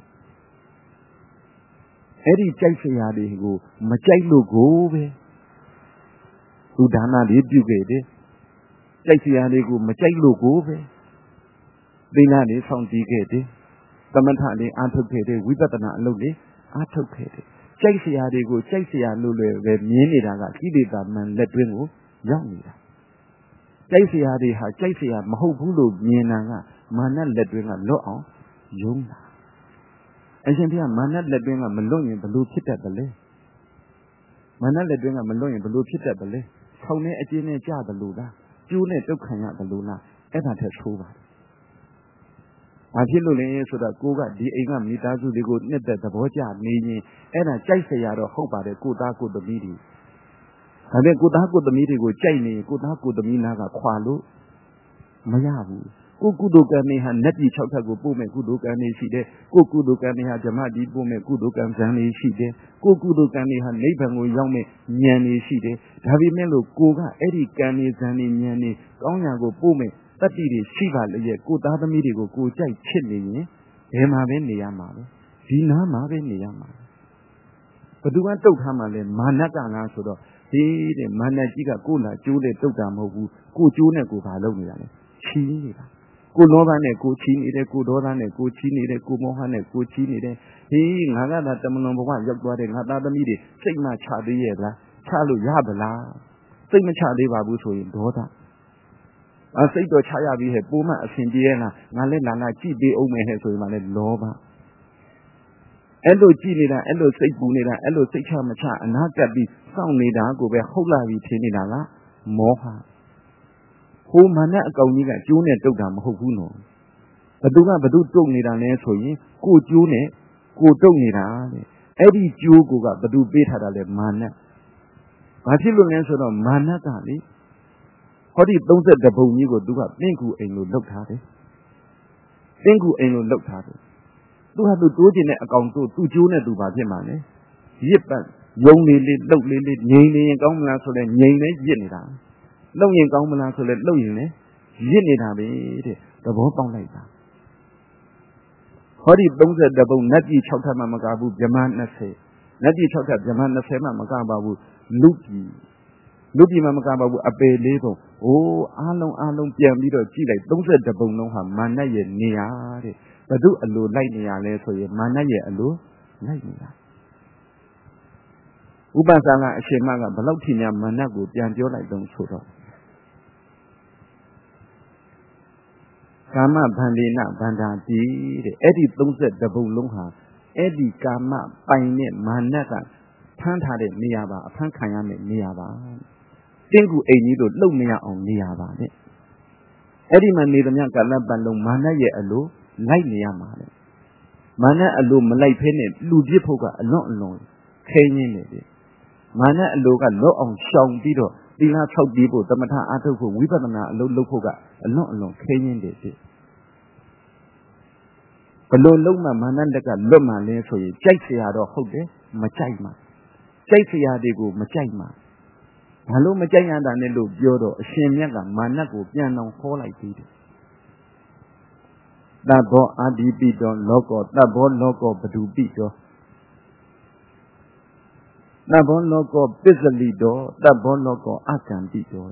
အဲ့ဒီကြိုက်เสียတွေကိုမကြိုက်လို့ကိုပဲသူဒါနတွေပြုခဲ့တယ်ကြိုက်เสียတွေကိုမကြိုက်လို့ကိုပဲသီလတွေစောင့်တည်ခဲ့တယ်သမထတွေအားထုတ်ခဲ့တယ်ဝိပဿနာအလုပ်တွေအားထုတ်ခဲ့တယ်ကြိုက်เสียတွေကိုကြိုက်เสียလို့လည်းပဲမြင်နေတာကကိလေသာမှန်လက်တွင်းကိုရောက်နေတာကြိုက်เสียတွေဟာကြိုက်เสียမဟုတ်ဘူးလို့မြင်တာကမာနလက်တွင်းကလွတ်အောင်ယုံတာအရှင်ဘုရားမာနလက်တွင်းကမလွတ်ရင်ဘလို့ဖြစ်တတ်တယ်လဲမာနလက်တွင်းကမလွတ်ရင်ဘလို့ဖြစ်တတ်တယ်လဲဆောင်းနဲ့အကျဉ်းနဲ့ကြတယ်လို့လားကျိုးနဲ့တုတ်ခံရတယ်လို့လားအဲ့ဒါထက်ဆိုးပါတယ်။ဘာဖြစ်လို့လဲဆိုတော့ကိုကဒီအိမ်ကမိသားစုတွေကိုနှစ်သက်သဘောကျနေရင်အဲ့ဒါကြိုက်เสียတော့ဟုတ်ပါတယ်ကိုသားကိုသမီးတွေ။ဒါပေမဲ့ကိုသားကိုသမီးတွေကိုကြိုက်နေကိုသားကိုသမီးနာကခွာလို့မရဘူး။ကိုကုသိုလ်ကံတွေဟာနတ်ပြည်၆ထပ်ကိုပို့မဲ့ကုသိုလ်ကံတွေရှိတယ်။ကိုကုသိုလ်ကံတွေဟာဓမ္မဒီပို့မဲ့ကုသိုလ်ကံဇံတွေရှိတယ်။ကိုကုသိုလ်ကံတွေဟာနိဗ္ဗာန်ကိုရောက်မဲ့ဉာဏ်တွေရှိတယ်။ဒါပေမဲ့လို့ကိုကအဲ့ဒီကံတွေဇံတွေဉာဏ်တွေကောင်းရာကိုပို့မဲ့တတိတွေရှိပါလေရဲ့ကိုသားသမီးတွေကိုကိုကြိုက်ချစ်နေရင်ဘယ်မှာပဲနေရမှာလဲဒီနားမှာပဲနေရမှာဘသူကတုတ်ထားမှလဲမာနကလားဆိုတော့ဒီတဲ့မာနကြီးကကိုလာကျိုးတဲ့တုတ်တာမဟုတ်ဘူးကိုကျိုးနဲ့ကိုဘာလုပ်နေတာလဲချီးနေတာကိုလောဘနဲ့ကိုချီးနေတယ်ကိုဒေါသနဲ့ကိုချီးနေတယ်ကိုမောဟနဲ့ကိုချီးနေတယ်ဟေးငါကသာတမလွန်ဘဝရောက်သွားတဲ့ငါသားသမီးတွေစိတ်မှချသေးရဲ့လားချလို့ရပါလားစိတ်မချသေးပါဘူးဆိုရင်ဒေါသအစိတ်တော်ချရပြီးဟဲ့ပိုးမှအဆင်ပြေရဲ့လားငါလည်းလာလာကြည့်ပေးအောင်မယ်ဟဲ့ဆိုရင်မှလည်းလောဘအဲ့လိုကြည့်နေတာအဲ့လိုစိတ်ပူနေတာအဲ့လိုစိတ်ချမချအနာကပ်ပြီးစောင့်နေတာကိုပဲဟုတ်လာပြီထင်နေတာလားမောဟဟိုမာနအကောင်ကြီးကကျိုးနဲ့တုတ်တာမဟုတ်ဘူးနော်ဘသူကဘသူတုတ်နေတာလဲဆိုရင်ကိုကျိုးနဲ့ကိုတုတ်နေတာတဲ့အဲ့ဒီကျိုးကိုကဘသူပေးထားတာလဲမာနဘာဖြစ်လို့လဲဆိုတော့မာနကလေဟောဒီသုံးဆယ့်တပုံကြီးကိုသူကပင့်ကူအိမ်လို့လှုပ်ထားတယ်ပင့်ကူအိမ်လို့လှုပ်ထားတယ်သူဟာသူတိုးကျင်တဲ့အကောင်တို့သူ့ကျိုးနဲ့သူပါဖြစ်မှာလေရစ်ပတ်ယုံလေးလေးလှုပ်လေးလေးငြိမ်နေရင်ကောင်းမလားဆိုလဲငြိမ်နေရစ်နေတာလှုပ်ရင်ကောင်းမလားဆိုလဲလှုပ်ရင်လည်းရစ်နေတာပဲတဲ့သဘောပေါက်လိုက်တာဟောဒီသုံးဆယ့်တပုံနတ်ပြည်၆ထပ်မှမကဘူးဗြဟ္မ၂၀နတ်ပြည်၆ထပ်ဗြဟ္မ၂၀မှမကပါဘူးလူပြည်လူပြည်မှာမကပါဘူးအပေလေးပုံဟိုးအားလုံးအားလုံးပြန်ပြီးတော့ကြည့်လိုက်သုံးဆယ့်တပုံလုံးဟာမာနရဲ့နေရာတဲ့ဘု து အလိုလိုက်နေရလဲဆိုရင်မာနရဲ့အလိုလိုက်နေတာဥပ္ပဇာကအရှင်မကဘလောက်ထိများမာနကိုပြန်ပြောလိုက်တော့ဆိုတော့ကာမဗန္ဒေနဗန္ဒာတိတဲ့အဲ့ဒီသုံးဆယ့်တပုံလုံးဟာအဲ့ဒီကာမပိုင်နဲ့မာနကဖမ်းထားတဲ့နေရာပါအဖမ်းခံရမယ့်နေရာပါတင်းကူအိမ်ကြီးတို့လှုပ်မရအောင်နေရပါနဲ့အဲ့ဒီမှာနေသမျှကာလပတ်လုံးမာနရဲ့အလိုလိုက်နေရမှာလေမာနအလိုမလိုက်ဖဲနဲ့လူပြစ်ဖို့ကအလွန်အလွန်ခဲရင်းနေတယ်မာနအလိုကလော့အောင်ရှောင်ပြီးတော့သီလဆောက်တည်ဖို့သမထအားထုတ်ဖို့ဝိပဿနာအလုပ်လုပ်ဖို့ကအလွန်အလွန်ခဲရင်းတယ်ဖြစ်ဘလို့လုံးမှမာနတက်ကလွတ်မှလဲဆိုရင်ကြိုက်เสียတော့ဟုတ်တယ်မကြိုက်မှကြိုက်เสียတွေကိုမကြိုက်မှဘာလို့မကြိုက်ရတာလဲလို့ပြောတော့အရှင်မြတ်ကမာနကိုပြန်အောင်ခေါ်လိုက်သေးတယ်တဘောအာဒီပိတောလောကောတဘောလောကောပဒုပိတောတဘောလောကောပစ္စလိတောတဘောလောကောအကံပိတော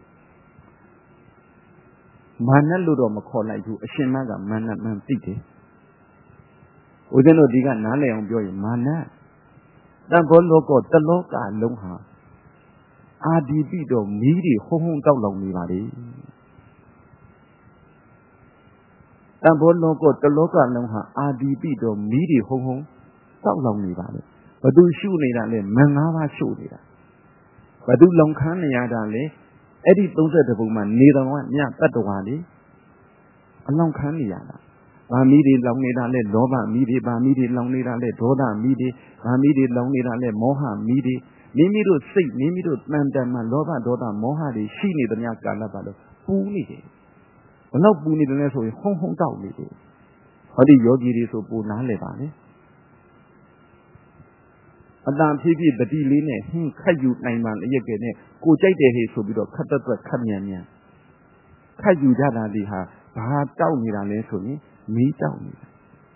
မာနလို့တော့မခေါ်လိုက်ဘူးအရှင်မကမာနမှန်သိတယ်ဦးဇင်းတို့ဒီကနားလည်အောင်ပြောရင်မာနတဘောလောကောတလောကလုံးဟာအာဒီပြီးတော့မီးတွေဟုံးဟုံးတောက်လောင်နေပါလေတန်ဖိုးလောကတလောကလုံးဟာအာဒီပြီးတော့မီးတွေဟုံးဟုံးတောက်လောင်နေပါလေဘသူရှုနေတာလဲမန်ငါးပါးရှုနေတာဘသူလောင်ခမ်းနေရတာလဲအဲ့ဒီသုံးဆယ့်တစ်ပုံမှာနေတော်ကညတတ္တဝါလေအလောင်ခမ်းနေရတာဗာမီးတွေလောင်နေတာလဲလောဘမီးတွေဗာမီးတွေလောင်နေတာလဲဒေါသမီးတွေဗာမီးတွေလောင်နေတာလဲမောဟမီးတွေမိမိတို့စိတ်မိမိတို့တန်တန်မှာလောဘဒေါသမောဟတွေရှိနေသမျှကာလပါလို့ပူနေတယ်ဘလောက်ပူနေတယ်လဲဆိုရင်ဟုံးဟုံးတောက်နေတယ်ဟောဒီယောဂီတွေဆိုပူနားလဲပါလေအတန်ဖြည်းဖြည်းတတိလေးနဲ့ဟင်းခတ်ယူနိုင်မှအရက်ကနဲ့ကိုကြိုက်တယ်ဟေ့ဆိုပြီးတော့ခတ်တက်တက်ခတ်မြန်မြန်ခတ်ယူကြတာဒီဟာဘာတောက်နေတာလဲဆိုရင်မီးတောက်နေတာ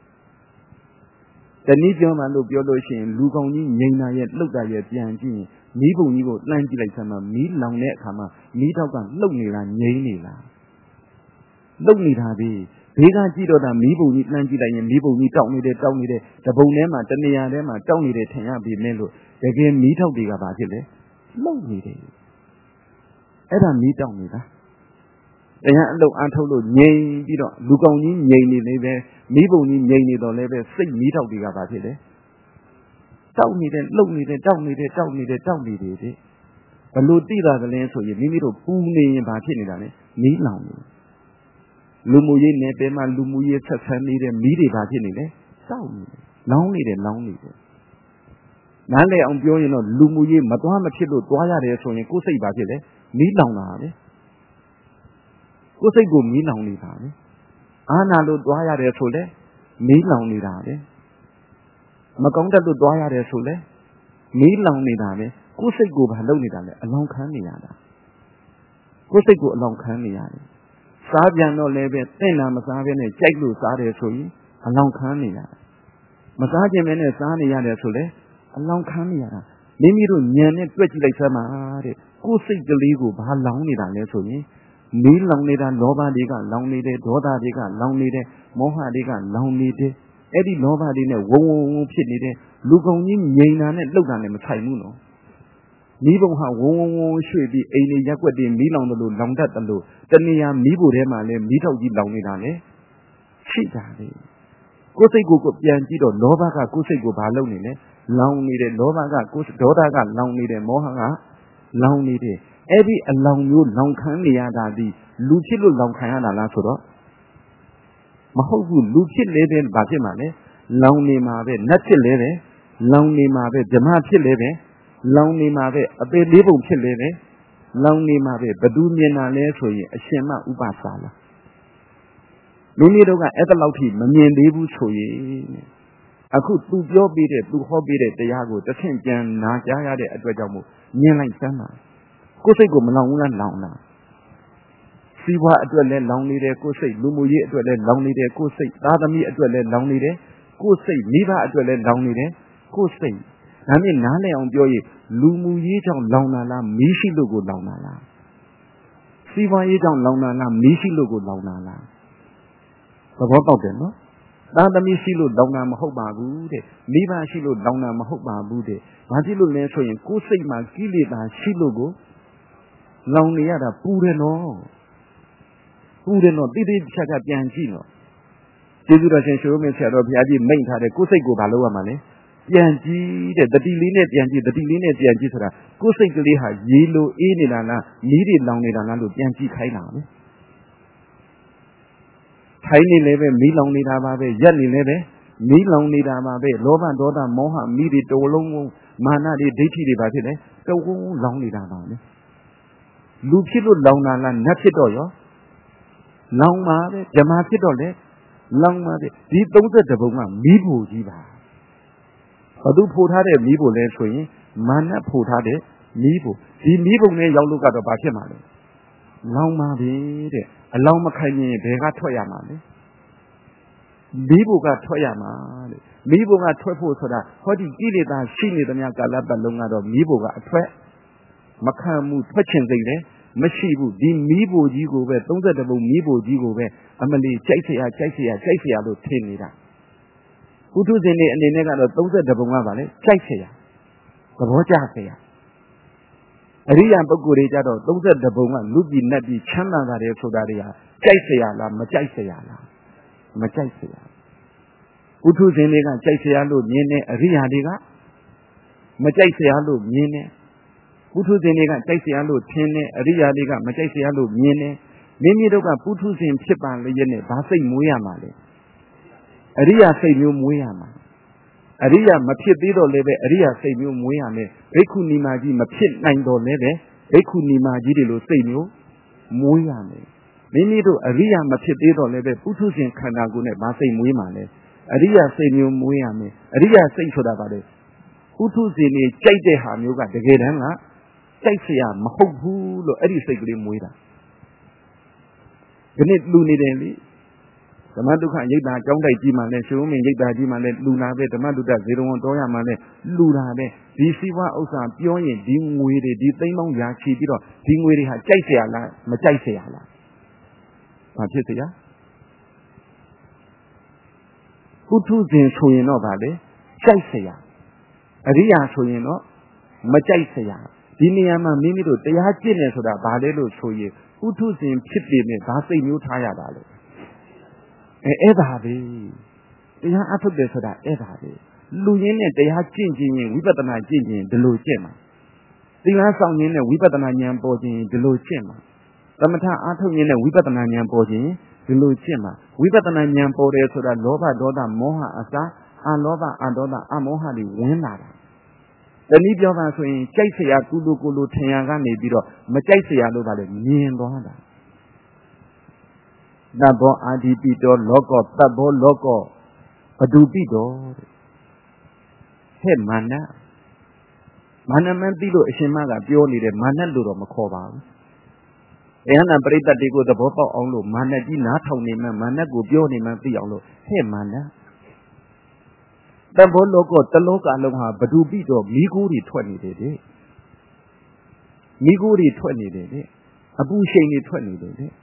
တနည်းပြောမှလို့ပြောလို့ရှိရင်လူကောင်ကြီးငိမ့်တာရဲ့လှုပ်တာရဲ့ပြန်ကြည့်ရင်မီးပုံကြီးကိုလှမ်းကြည့်လိုက်ဆမ်းမှာမီးလောင်တဲ့အခါမှာမီးတောက်ကလှုပ်နေလားငိမ့်နေလားလှုပ်နေတာဒီဘေးကကြည့်တော့တာမီးပုံကြီးလှမ်းကြည့်လိုက်ရင်မီးပုံကြီးတောက်နေတယ်တောက်နေတယ်တပုံထဲမှာတနေရာထဲမှာတောက်နေတယ်ထင်ရပြီမဲ့လို့တကယ်မီးတောက်တွေကဘာဖြစ်လဲလှုပ်နေတယ်အဲ့ဒါမီးတောက်နေတာတရားအလုပ်အားထုတ်လို့ငြိမ်ပြီးတော့လူကောင်ကြီးငြိမ်နေလေပဲမိဘုံကြီးငြိမ်နေတော့လည်းပဲစိတ်မီးတောက်တွေကဘာဖြစ်လဲတောက်နေတယ်လှုပ်နေတယ်တောက်နေတယ်တောက်နေတယ်တောက်နေတယ်တဲ့ဘလို့သိတာကလေးဆိုရင်မိမိတို့ပူနေရင်ဘာဖြစ်နေတာလဲမီးလောင်နေလူမှုရေးနယ်ပယ်မှာလူမှုရေးဆက်ဆံနေတဲ့မီးတွေဘာဖြစ်နေလဲတောက်နေတယ်လောင်းနေတယ်လောင်းနေတယ်နားလည်အောင်ပြောရင်တော့လူမှုရေးမသွားမဖြစ်လို့သွားရတယ်ဆိုရင်ကိုယ်စိတ်ဘာဖြစ်လဲမီးလောင်တာပဲကိုယ်စိတ်ကိုမီးလောင်နေတာပဲအာနာလို့သွားရတယ်ဆိုလဲမီးလောင်နေတာပဲမကောင်းတဲ့လို့သွားရတယ်ဆိုလဲမီးလောင်နေတာပဲကိုယ်စိတ်ကိုဘာလုပ်နေတာလဲအလောင်းခံနေရတာကိုယ်စိတ်ကိုအလောင်းခံနေရတယ်စားပြန်တော့လည်းပဲတင့်တာမစားဘဲနဲ့ကြိုက်လို့စားတယ်ဆိုရင်အလောင်းခံနေရတာမစားခြင်းပဲနဲ့စားနေရတယ်ဆိုလဲအလောင်းခံနေရတာမိမိတို့ဉာဏ်နဲ့တွေ့ကြည့်လိုက်စမ်းပါတဲ့ကိုယ်စိတ်ကလေးကိုဘာလောင်နေတာလဲဆိုရင်မီးလောင်နေတာလောဘတွေကလောင်နေတယ်ဒေါသတွေကလောင်နေတယ်မောဟတွေကလောင်နေတယ်အဲ့ဒီလောဘတွေနဲ့ဝုံဝုံဝုံဖြစ်နေတယ်လူကောင်ကြီးငြိမ်တာနဲ့လှုပ်တာနဲ့မဆိုင်ဘူးနော်မီးပုံဟာဝုံဝုံဝုံရွှေ့ပြီးအိမ်တွေရက်ွက်တွေမီးလောင်တယ်လို့လောင်တတ်တယ်လို့တဏှာမီးဖို့ထဲမှာလည်းမီးထောက်ကြီးလောင်နေတာလေရှိတာလေကိုယ်စိတ်ကိုပြန်ကြည့်တော့လောဘကကိုယ်စိတ်ကိုဘာလုပ်နေလဲလောင်နေတယ်လောဘကကိုယ်ဒေါသကလောင်နေတယ်မောဟကလောင်နေတယ်အဲ့ဒီအလောင်မျိုးလောင်ခံနေရတာဒီလူဖြစ်လို့လောင်ခံရတာလားဆိုတော့မဟုတ်ဘူးလူဖြစ်လေတဲ့ဘာဖြစ်မှာလဲလောင်နေမှာပဲနတ်ဖြစ်လေပဲလောင်နေမှာပဲဓမ္မဖြစ်လေပဲလောင်နေမှာပဲအပေလေးပုံဖြစ်လေပဲလောင်နေမှာပဲဘသူမြင်တာလဲဆိုရင်အရှင်မဥပစာလားမိမိတို့ကအဲ့ဒါလောက်ထိမမြင်သေးဘူးဆိုရင်အခုသူပြောပြတဲ့သူဟောပြတဲ့တရားကိုတစ်ဆင့်ပြန်နာကြားရတဲ့အတွက်ကြောင့်မို့မြင်လိုက်စမ်းပါကိုယ်စိတ်ကိုမလောင်ဘူးလားလောင်တာစီးပွားအတွက်လည်းလောင်နေတယ်ကိုယ်စိတ်လူမှုရေးအတွက်လည်းလောင်နေတယ်ကိုယ်စိတ်သားသမီးအတွက်လည်းလောင်နေတယ်ကိုယ်စိတ်မိဘအတွက်လည်းလောင်နေတယ်ကိုယ်စိတ်ဒါမြင်နားလည်အောင်ပြောရင်လူမှုရေးကြောင့်လောင်တာလားမီးရှိလို့ကိုလောင်တာလားစီးပွားရေးကြောင့်လောင်တာလားမီးရှိလို့ကိုလောင်တာလားသဘောပေါက်တယ်နော်သားသမီးရှိလို့လောင်တာမဟုတ်ပါဘူးတဲ့မိဘရှိလို့လောင်တာမဟုတ်ပါဘူးတဲ့ဘာဖြစ်လို့လဲဆိုရင်ကိုယ်စိတ်မှာကိလေသာရှိလို့ကိုလောင်နေရတာပူတယ်နော်ပူတယ်နော်တိတိကျကျပြန်ကြည့်နော်ကျေးဇူးတော်ရှင်ရှင်မင်းဆရာတော်ဘုရားကြီးမိန့်ထားတဲ့ကိုယ်စိတ်ကိုဘာလုပ်ရမှာလဲပြန်ကြည့်တဲ့တတိလေးနဲ့ပြန်ကြည့်တတိလေးနဲ့ပြန်ကြည့်ဆိုတာကိုယ်စိတ်ကလေးဟာရေလိုအေးနေတာလားမီးတွေလောင်နေတာလားလို့ပြန်ကြည့်ခိုင်းတာပဲထိုင်းနေလည်းပဲမီးလောင်နေတာပါပဲရက်နေလည်းပဲမီးလောင်နေတာပါပဲလောဘဒေါသမောဟမီးတွေတဝလုံးမာနတွေဒိဋ္ဌိတွေပါဖြစ်တယ်တဝုံလောင်နေတာပါပဲလူဖြစ်လို့လောင်တာလားနတ်ဖြစ်တော့ရောလောင်ပါပဲဓမ္မဖြစ်တော့လေလောင်ပါပဲဒီသုံးဆယ့်တစ်ပုံကမီးဖို့ကြီးပါဘသူဖို့ထားတဲ့မီးဖို့လဲဆိုရင်မာနဖို့ထားတဲ့မီးဖို့ဒီမီးပုံနဲ့ရောက်လို့ကတော့ဘာဖြစ်မှာလဲလောင်ပါပဲတဲ့အလောင်းမခိုင်ရင်ဘယ်ကထွက်ရမှာလဲမီးဖို့ကထွက်ရမှာတဲ့မီးဖို့ကထွက်ဖို့ဆိုတာဟောဒီကိလေသာရှိနေသမျှကာလပတ်လုံးကတော့မီးဖို့ကအထွက်မခံမှုထွက်ချင်စိတ်လည်းမရှိဘူးဒီမီးဖို့ကြီးကိုပဲသုံးဆယ့်တစ်ပုံမီးဖို့ကြီးကိုပဲအမလီကြိုက်เสียကြိုက်เสียကြိုက်เสียလို့ထင်နေတာပုထုဇဉ်တွေအနေနဲ့ကတော့သုံးဆယ့်တစ်ပုံကပါလေကြိုက်เสียသဘောကျเสียအရိယာပုဂ္ဂိုလ်တွေကြတော့သုံးသက်တဘုံကလူပြည်နတ်ပြည်ချမ်းသာတာတွေဆိုတာတွေကကြိုက်เสียလားမကြိုက်เสียလားမကြိုက်เสียပုထုဇဉ်တွေကကြိုက်เสียလို့မြင်တယ်အရိယာတွေကမကြိုက်เสียလို့မြင်တယ်ပုထုဇဉ်တွေကကြိုက်เสียလို့ထင်တယ်အရိယာတွေကမကြိုက်เสียလို့မြင်တယ်မိမိတို့ကပုထုဇဉ်ဖြစ်ပါလေရဲ့နဲ့ဘာစိတ်မွေးရမှာလဲအရိယာစိတ်မျိုးမွေးရမှာအရိယာမဖြစ်သေးတော့လည်းပဲအရိယာစိတ်မျိုးမွေးရမယ်ဘိက္ခုနီမကြီးမဖြစ်နိုင်တော့လည်းပဲဘိက္ခုနီမကြီးတွေလိုစိတ်မျိုးမွေးရမယ်မိမိတို့အရိယာမဖြစ်သေးတော့လည်းပဲပုထုဇဉ်ခန္ဓာကိုယ်နဲ့ဘာစိတ်မွေးမှာလဲအရိယာစိတ်မျိုးမွေးရမယ်အရိယာစိတ်ဆိုတာပါလေပုထုဇဉ်တွေကြိုက်တဲ့ဟာမျိုးကတကယ်တမ်းကကြိုက်เสียမဟုတ်ဘူးလို့အဲ့ဒီစိတ်ကလေးမွေးတာဒီနေ့လူနေတယ်လေဓမ္မဒုက္ခရိတ်တာကြောင်းတိုက်ကြီးမှလည်းရှင်ဦးမင်းရိတ်တာကြီးမှလည်းလူနာပဲဓမ္မဒုက္ခဇေရဝံတော်ရမှလည်းလူတာပဲဒီစီဝါဥစ္စာပြောရင်ဒီငွေတွေဒီသိန်းပေါင်းရာချီပြီးတော့ဒီငွေတွေဟာကြိုက်เสียလားမကြိုက်เสียလားဘာဖြစ်เสียပုထုဇဉ်ဆိုရင်တော့ဗာလေကြိုက်เสียအရိယာဆိုရင်တော့မကြိုက်เสียဒီနေရာမှာမိမိတို့တရားကျင့်နေဆိုတာဘာလဲလို့ဆိုရင်ပုထုဇဉ်ဖြစ်ပေမဲ့ဘာစိတ်မျိုးထားရတာလဲအဲအဲ့ဒါပဲတရားအထုတ်တယ်ဆိုတာအဲ့ဒါပဲလူရင်းနဲ့တရားကျင့်ခြင်းရင်ဝိပဿနာကျင့်ခြင်းဒီလိုကျင့်မှာတရားဆောင်ခြင်းနဲ့ဝိပဿနာဉာဏ်ပေါ်ခြင်းဒီလိုကျင့်မှာသမထအထုတ်ခြင်းနဲ့ဝိပဿနာဉာဏ်ပေါ်ခြင်းဒီလိုကျင့်မှာဝိပဿနာဉာဏ်ပေါ်တယ်ဆိုတာလောဘဒေါသမောဟအစာအလောဘအဒေါသအမောဟတွေဝင်လာတာတနည်းပြောပါဆိုရင်ကြိုက်เสียကုလိုကုလိုထင်ရကနေပြီးတော့မကြိုက်เสียလို့ပါလေမြင်သွားတာတဘောအာဒီပိတောလောကောတဘောလောကောဘဒုပိတောဟဲ့မာနမာနမန်းသိလို့အရှင်မကပြောနေတယ်မာနလို့တော့မခေါ်ပါဘူး။ehana ပရိသတ်တွေကိုသဘောပေါက်အောင်လို့မာနကြီးနားထောင်နေမှမာနကိုပြောနေမှသိအောင်လို့ဟဲ့မာနတဘောလောကောတလောကလုံးဟာဘဒုပိတောမိကိုးတွေထွက်နေတယ်တဲ့မိကိုးတွေထွက်နေတယ်တဲ့အပူရှိန်တွေထွက်နေတယ်တဲ့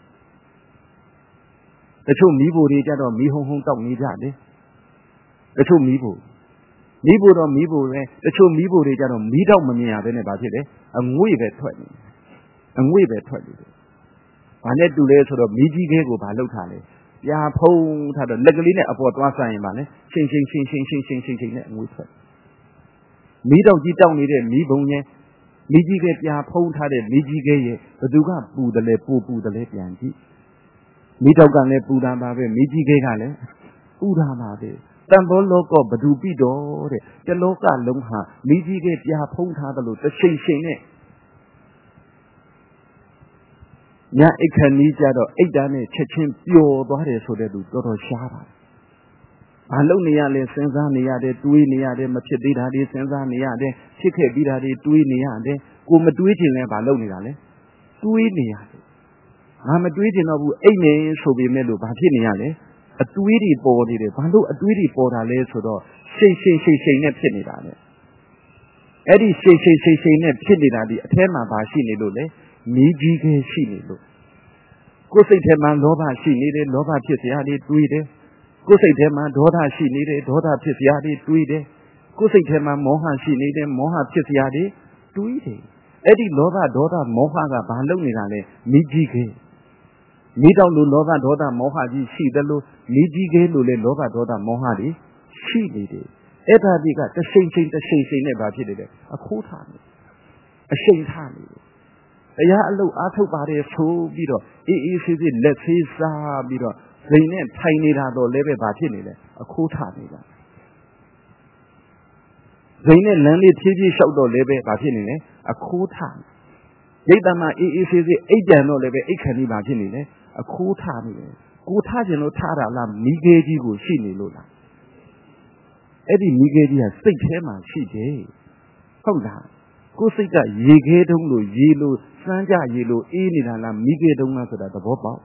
တချို့မိဖို့တွေကြတော့မိဟုံဟုံတောက်နေကြတယ်တချို့မိဖို့မိဖို့တော့မိဖို့ပဲတချို့မိဖို့တွေကြတော့မိတော့မမြင်ရဘဲနဲ့ဘာဖြစ်လဲအငွေ့ပဲထွက်နေအငွေ့ပဲထွက်နေတယ်ဘာနဲ့တူလဲဆိုတော့မိကြီးခဲကိုဘာလုပ်ထားလဲပြာဖုံးထားတော့လက်ကလေးနဲ့အပေါ်သွားဆိုင်ရင်ပါလေချင်းချင်းချင်းချင်းချင်းချင်းချင်းချင်းနဲ့အငွေ့ထွက်မိတော့ကြီးတောက်နေတဲ့မိဘုံရဲ့မိကြီးခဲပြာဖုံးထားတဲ့မိကြီးခဲရဲ့ဘသူကပူတယ်လဲပူပူတယ်လဲပြန်ကြည့်မိတော့ကလည်းပူတာပါပဲမိကြီးခဲကလည်းပူတာပါပဲတန်ဘောလောကဘဒုပိတော်တဲ့တလောကလုံးဟာမိကြီးခဲပြာဖုံးထားတယ်လို့တရှိန်ရှိန်နဲ့ညာအိတ်ခဏီးကြတော့အိတ်တာနဲ့ချက်ချင်းပျော်သွားတယ်ဆိုတဲ့သူတော်တော်ရှားပါတယ်။ဘာလို့နေရလဲစဉ်းစားနေရတယ်တွေးနေရတယ်မဖြစ်သေးတာတွေစဉ်းစားနေရတယ်ဖြစ်ခဲ့ပြီးတာတွေတွေးနေရတယ်ကိုမတွေးချင်လဲဘာလုပ်နေတာလဲတွေးနေရတယ်။ငါမတွေးချင်တော့ဘူးအိတ်နေဆိုပေမဲ့လို့ဘာဖြစ်နေရလဲအတွေးတွေပေါ်နေတယ်ဘာလို့အတွေးတွေပေါ်တာလဲဆိုတော့ရှိန်ရှိန်ရှိန်ရှိန်နဲ့ဖြစ်နေတာလေ။အဲ့ဒီရှိန်ရှိန်ရှိန်ရှိန်နဲ့ဖြစ်နေတာဒီအထဲမှာဘာရှိနေလို့လဲမိကြီးခဲရှိနေလို့ကိုယ်စိတ်ထဲမှာလောဘရှိနေတယ်လောဘဖြစ်စရာတွေတွေးတယ်ကိုယ်စိတ်ထဲမှာဒေါသရှိနေတယ်ဒေါသဖြစ်စရာတွေတွေးတယ်ကိုယ်စိတ်ထဲမှာမောဟရှိနေတယ်မောဟဖြစ်စရာတွေတွေးတယ်အဲ့ဒီလောဘဒေါသမောဟကဘာလုပ်နေတာလဲမိကြီးခဲမိတော့လို့လောဘဒေါသမောဟကြီးရှိတယ်လို့မိကြီးခဲလို့လေလောဘဒေါသမောဟတွေရှိနေတယ်အဲ့ဒါဒီကတရှိန်ချိန်တရှိန်ချိန်နဲ့ဘာဖြစ်နေလဲအခိုးထားနေအရှိန်ထားနေတရားအလုပ်အားထုတ်ပါတယ်ဆိုပြီးတော့အေးအေးဆေးဆေးလက်သေးစားပြီးတော့ဇိမ်နဲ့ထိုင်နေတာတော့လည်းပဲဘာဖြစ်နေလဲအခိုးထနေတာဇိမ်နဲ့လမ်းလေးဖြည်းဖြည်းလျှောက်တော့လည်းပဲဘာဖြစ်နေလဲအခိုးထရိတ်တမှာအေးအေးဆေးဆေးအိတ်ကြံတော့လည်းပဲအိတ်ခဏီးဘာဖြစ်နေလဲအခိုးထနေတယ်ကိုထခြင်းလို့ထတာလားမိခဲကြီးကိုရှိနေလို့လားအဲ့ဒီမိခဲကြီးကစိတ်ထဲမှာရှိတယ်ဟုတ်လားကိုယ်စိတ်ကရေခဲတုံးလို့ရေလို့စမ်းကြရေလို့အေးနေတာလားမိခဲတုံးလားဆိုတာသဘောပေါက်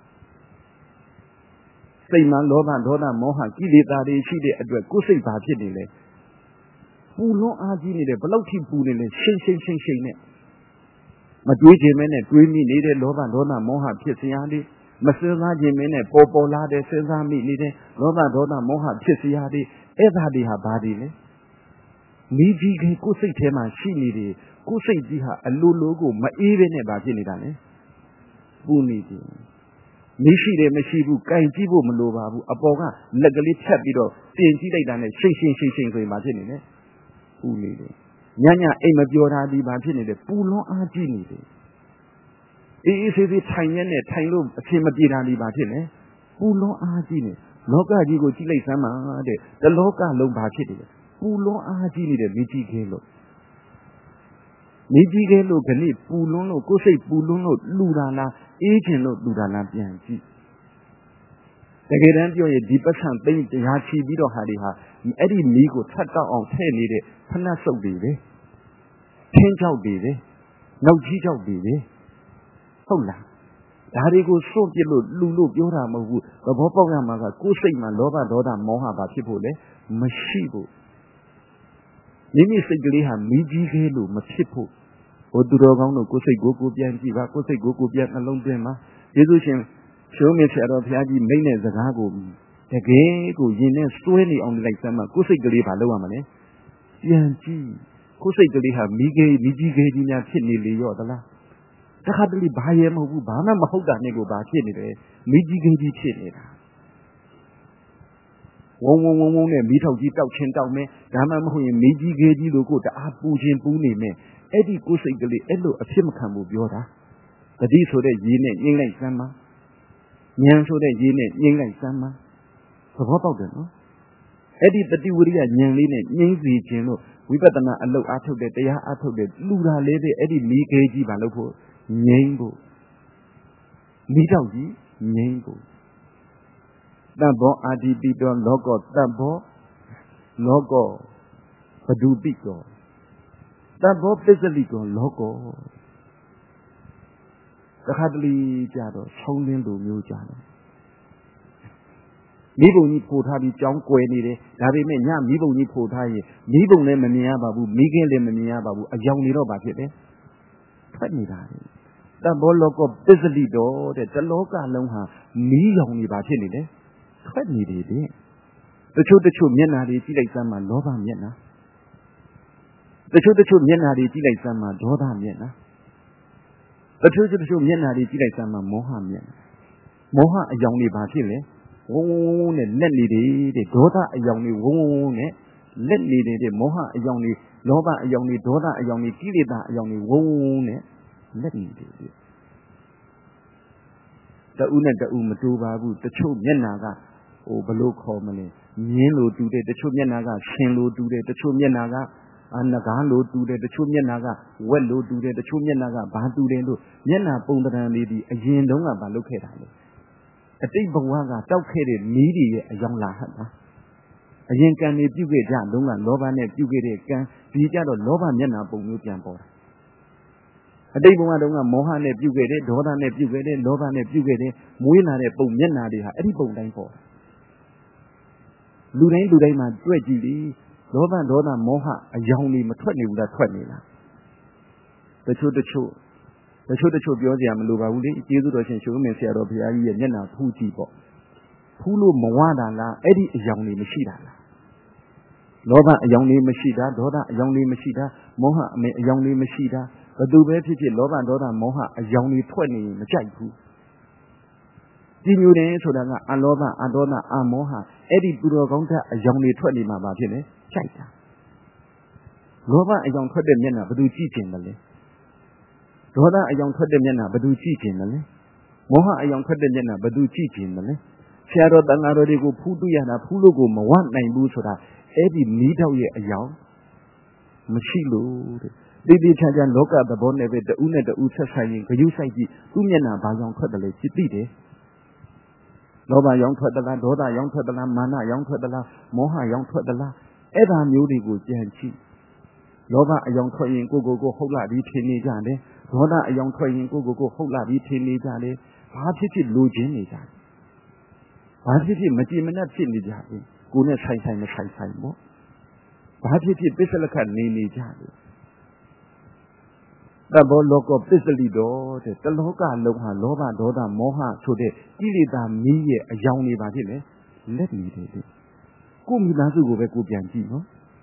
စိတ်မှာလောဘဒေါသမောဟကိလေသာတွေရှိတဲ့အတွက်ကိုယ်စိတ်ဘာဖြစ်နေလဲပူလွန်အားကြီးနေတယ်ဘလောက်ထိပူနေလဲရှင်းရှင်းရှင်းရှင်းနဲ့မတွေးခြင်းမဲနဲ့တွေးမိနေတဲ့လောဘဒေါသမောဟဖြစ်စရာတွေမစင်စားခြင်းမဲနဲ့ပေါ်ပေါ်လာတဲ့စဉ်းစားမိနေတဲ့လောဘဒေါသမောဟဖြစ်စရာတွေအဲ့ဒါတွေဟာဘာတွေလဲမိကြီးကကိုယ်စိတ်ထဲမှာရှိနေတယ်ကိုယ်စိတ်ကြီးဟာအလိုလိုကိုမအေးပဲနဲ့ဗာဖြစ်နေတာလေပူနေတယ်မရှိတယ်မရှိဘူးကြိုင်ကြည့်ဖို့မလိုပါဘူးအပေါ်ကလက်ကလေးဖြတ်ပြီးတော့တင်ကြည့်လိုက်တာနဲ့ရှိန်ရှိန်ရှိန်ရှိန်ဆိုရင်ဗာဖြစ်နေတယ်ပူနေတယ်ညညအိမ်မပြောတာဒီဗာဖြစ်နေတယ်ပူလွန်အားကြီးနေတယ်အေးအေးဆေးဆေးထိုင်ရနဲ့ထိုင်လို့အဖြစ်မပြေတာဒီဗာဖြစ်နေပူလွန်အားကြီးနေလောကကြီးကိုကြည့်လိုက်စမ်းပါတဲ့တလောကလုံးဗာဖြစ်နေတယ်ပူလွန်အားကြီးနေတယ်မိကြီးခဲလို့မိကြီးခဲလို့ခဏပူလွန်းလို့ကိုယ်စိတ်ပူလွန်းလို့လှူတာလားအေးချင်လို့လှူတာလားပြန်ကြည့်တကယ်တမ်းပြောရင်ဒီပတ်စံသိမ့်တရားချီပြီးတော့ဟာဒီဟာအဲ့ဒီမီးကိုထပ်တောက်အောင်ထည့်နေတဲ့ဖနှက်စုပ်တွေပဲထင်းချောက်တွေပဲနောက်ကြီးချောက်တွေပဲဟုတ်လားဒါတွေကိုစွန့်ပစ်လို့လှူလို့ပြောတာမဟုတ်ဘူးသဘောပေါက်ရမှာကကိုယ်စိတ်မှာလောဘဒေါသမောဟပါဖြစ်ဖို့လေမရှိဘူးမိမိစိတ်ကလေးဟာမီးကြီးသေးလို့မဖြစ်ဖို့ဟိုသူတော်ကောင်းတို့ကိုယ်စိတ်ကိုကိုပြန်ကြည့်ပါကိုယ်စိတ်ကိုကိုပြန်နှလုံးသွင်းပါယေရှုရှင်ရှုံးမြတ်ဆရာတော်ဘုရားကြီးမိန့်တဲ့စကားကိုတကယ်ကိုယင်နဲ့စွဲနေအောင်လိုက်စမ်းမှကိုယ်စိတ်ကလေးဘာလုပ်ရမလဲပြန်ကြည့်ကိုယ်စိတ်ကလေးဟာမီးကြီးမီးကြီးကြီးကြီးများဖြစ်နေလေရော့သလားတခါတလေဘာရဲမဟုတ်ဘူးဘာမှမဟုတ်တာနဲ့ကိုဘာဖြစ်နေတယ်မီးကြီးကြီးဖြစ်နေတာဝုံဝုံဝုံဝုံနဲ့မီးထောက်ကြီးတောက်ချင်းတောက်မယ်ဒါမှမဟုတ်ရင်မီးကြီးခဲကြီးလို့ကိုတအားပူချင်းပူနေမယ်အဲ့ဒီကိုယ်စိတ်ကလေးအဲ့လိုအဖြစ်မခံဘူးပြောတာတတိဆိုတဲ့ရေးနဲ့ငိမ့်လိုက်စမ်းပါဉာဏ်ဆိုတဲ့ရေးနဲ့ငိမ့်လိုက်စမ်းပါသဘောပေါက်တယ်နော်အဲ့ဒီတတိဝရိယဉာဏ်လေးနဲ့ငိမ့်စီခြင်းလို့ဝိပဿနာအလုပ်အားထုတ်တဲ့တရားအားထုတ်တဲ့လူတာလေးတဲ့အဲ့ဒီမီးခဲကြီးပါလို့ဖို့ငိမ့်ဖို့မီးထောက်ကြီးငိမ့်ဖို့တဗ္ဗောအာတိပိတောလောကောတဗ္ဗောလောကောဘဒုပိတောတဗ္ဗောပစ္စလိကောလောကောတခါတလေကြတော့ဆုံးလင်းလိုမျိုးကြတယ်မိဘုံကြီးပို့ထားပြီးကြောင်းကွယ်နေတယ်ဒါပေမဲ့ညမိဘုံကြီးပို့ထားရင်မိဘုံလည်းမမြင်ရပါဘူးမိခင်လည်းမမြင်ရပါဘူးအယောင်နေတော့ဘာဖြစ်လဲထွက်နေတာလေတဗ္ဗောလောကောပစ္စလိတောတဲ့တလောကလုံးဟာမီးရောင်နေပါဖြစ်နေတယ်ထွက်နေတယ်တဲ့တချို့တချို့မျက်နာတွေကြည့်လိုက်စမ်းမှာလောဘမျက်နာတချို့တချို့မျက်နာတွေကြည့်လိုက်စမ်းမှာဒေါသမျက်နာတချို့တချို့မျက်နာတွေကြည့်လိုက်စမ်းမှာမောဟမျက်နာမောဟအယောင်တွေဘာဖြစ်လဲဝုန်းဝုန်းဝုန်းနဲ့လက်နေတယ်တဲ့ဒေါသအယောင်တွေဝုန်းဝုန်းဝုန်းနဲ့လက်နေတယ်တဲ့မောဟအယောင်တွေလောဘအယောင်တွေဒေါသအယောင်တွေကိလေသာအယောင်တွေဝုန်းဝုန်းဝုန်းနဲ့လက်နေတယ်တဲ့တဦးနဲ့တဦးမတူပါဘူးတချို့မျက်နာကဟိုဘလို့ခေါ်မလဲမြင်းလိုတူတယ်တချို့မျက်နာကရှင်လိုတူတယ်တချို့မျက်နာကအနဂါလိုတူတယ်တချို့မျက်နာကဝက်လိုတူတယ်တချို့မျက်နာကဘာတူတယ်လို့မျက်နာပုံတံလေးဒီအရင်တုန်းကဘာလုပ်ခဲ့တာလဲအတိတ်ဘဝကတောက်ခဲ့တဲ့မီးတွေရဲ့အယောင်လာဟတ်တာအရင်ကံတွေပြုတ်ခဲ့ကြလုံးကလောဘနဲ့ပြုတ်ခဲ့တဲ့ကံဒီကြတော့လောဘမျက်နာပုံမျိုးပြန်ပေါ်တာအတိတ်ဘဝတုန်းကမောဟနဲ့ပြုတ်ခဲ့တယ်ဒေါသနဲ့ပြုတ်ခဲ့တယ်လောဘနဲ့ပြုတ်ခဲ့တယ်မွေးလာတဲ့ပုံမျက်နာတွေဟာအဲ့ဒီပုံတိုင်းပေါ်တာလူတိုင်းလူတိုင်းမှာတွေ့ကြည့်လေလောဘဒေါသမောဟအယောင်တွေမထွက်နေဘူးလားထွက်နေလားတချို့တချို့တချို့တချို့ပြောကြရမလို့ပါဘူးလေကျေးဇူးတော်ရှင်ရှုံးမင်းဆရာတော်ဘုရားကြီးရဲ့မျက်နှာဖူးကြည့်ပေါ့ဖူးလို့မဝတာလားအဲ့ဒီအယောင်တွေမရှိတာလားလောဘအယောင်တွေမရှိတာဒေါသအယောင်တွေမရှိတာမောဟအမေအယောင်တွေမရှိတာဘယ်သူပဲဖြစ်ဖြစ်လောဘဒေါသမောဟအယောင်တွေထွက်နေရင်မကြိုက်ဘူးဒီမျိုးတယ်ဆိုတာကအလောဘအဒေါသအမောဟအဲ့ဒီသူတော်ကောင်းတဲ့အယောင်တွေထွက်နေမှာပါဖြစ်လေကြိုက်တာလောဘအယောင်ထွက်တဲ့မျက်နှာဘယ်သူကြည့်ကျင်တယ်လဲဒေါသအယောင်ထွက်တဲ့မျက်နှာဘယ်သူကြည့်ကျင်တယ်လဲမောဟအယောင်ထွက်တဲ့မျက်နှာဘယ်သူကြည့်ကျင်တယ်လဲဆရာတော်တန်ဃာတော်တွေကိုဖူးတွေ့ရတာဖူးလို့ကိုမဝနိုင်ဘူးဆိုတာအဲ့ဒီမီးတောက်ရဲ့အယောင်မရှိလို့တဲ့တိတိကျကျလောကသဘောနဲ့ပဲတူးနဲ့တူးဆက်ဆိုင်ရင်ဂရုစိုက်ကြည့်သူ့မျက်နှာဘာကြောင့်ထွက်တယ်လဲကြည့်သိတယ်လောဘရောင်ထွက်သလားဒေါသရောင်ထွက်သလားမာနရောင်ထွက်သလားမောဟရောင်ထွက်သလားအဲ့ဒါမျိုးတွေကိုကြံကြည့်လောဘအယောင်ထွက်ရင်ကိုကိုကိုဟုတ်လာပြီးထင်နေကြတယ်ဒေါသအယောင်ထွက်ရင်ကိုကိုကိုဟုတ်လာပြီးထင်နေကြတယ်ဘာဖြစ်ဖြစ်လိုချင်နေကြတယ်ဘာဖြစ်ဖြစ်မကြည်မနှက်ဖြစ်နေကြတယ်ကိုနဲ့ဆိုင်ဆိုင်မဆိုင်ဆိုင်ပေါ့ဘာဖြစ်ဖြစ်ပစ္စလခတ်နေနေကြတယ်တဘောလောကပစ္စလိတော်တဲ့တလောကလုံးဟာလောဘဒေါသမောဟဆိုတဲ့ကိလေသာမီးရဲ့အယောင်တွေပါဖြစ်လေလက်နေတယ်တဲ့ကိုမိသားစုကိုပဲကိုပြန်ကြည့်နော်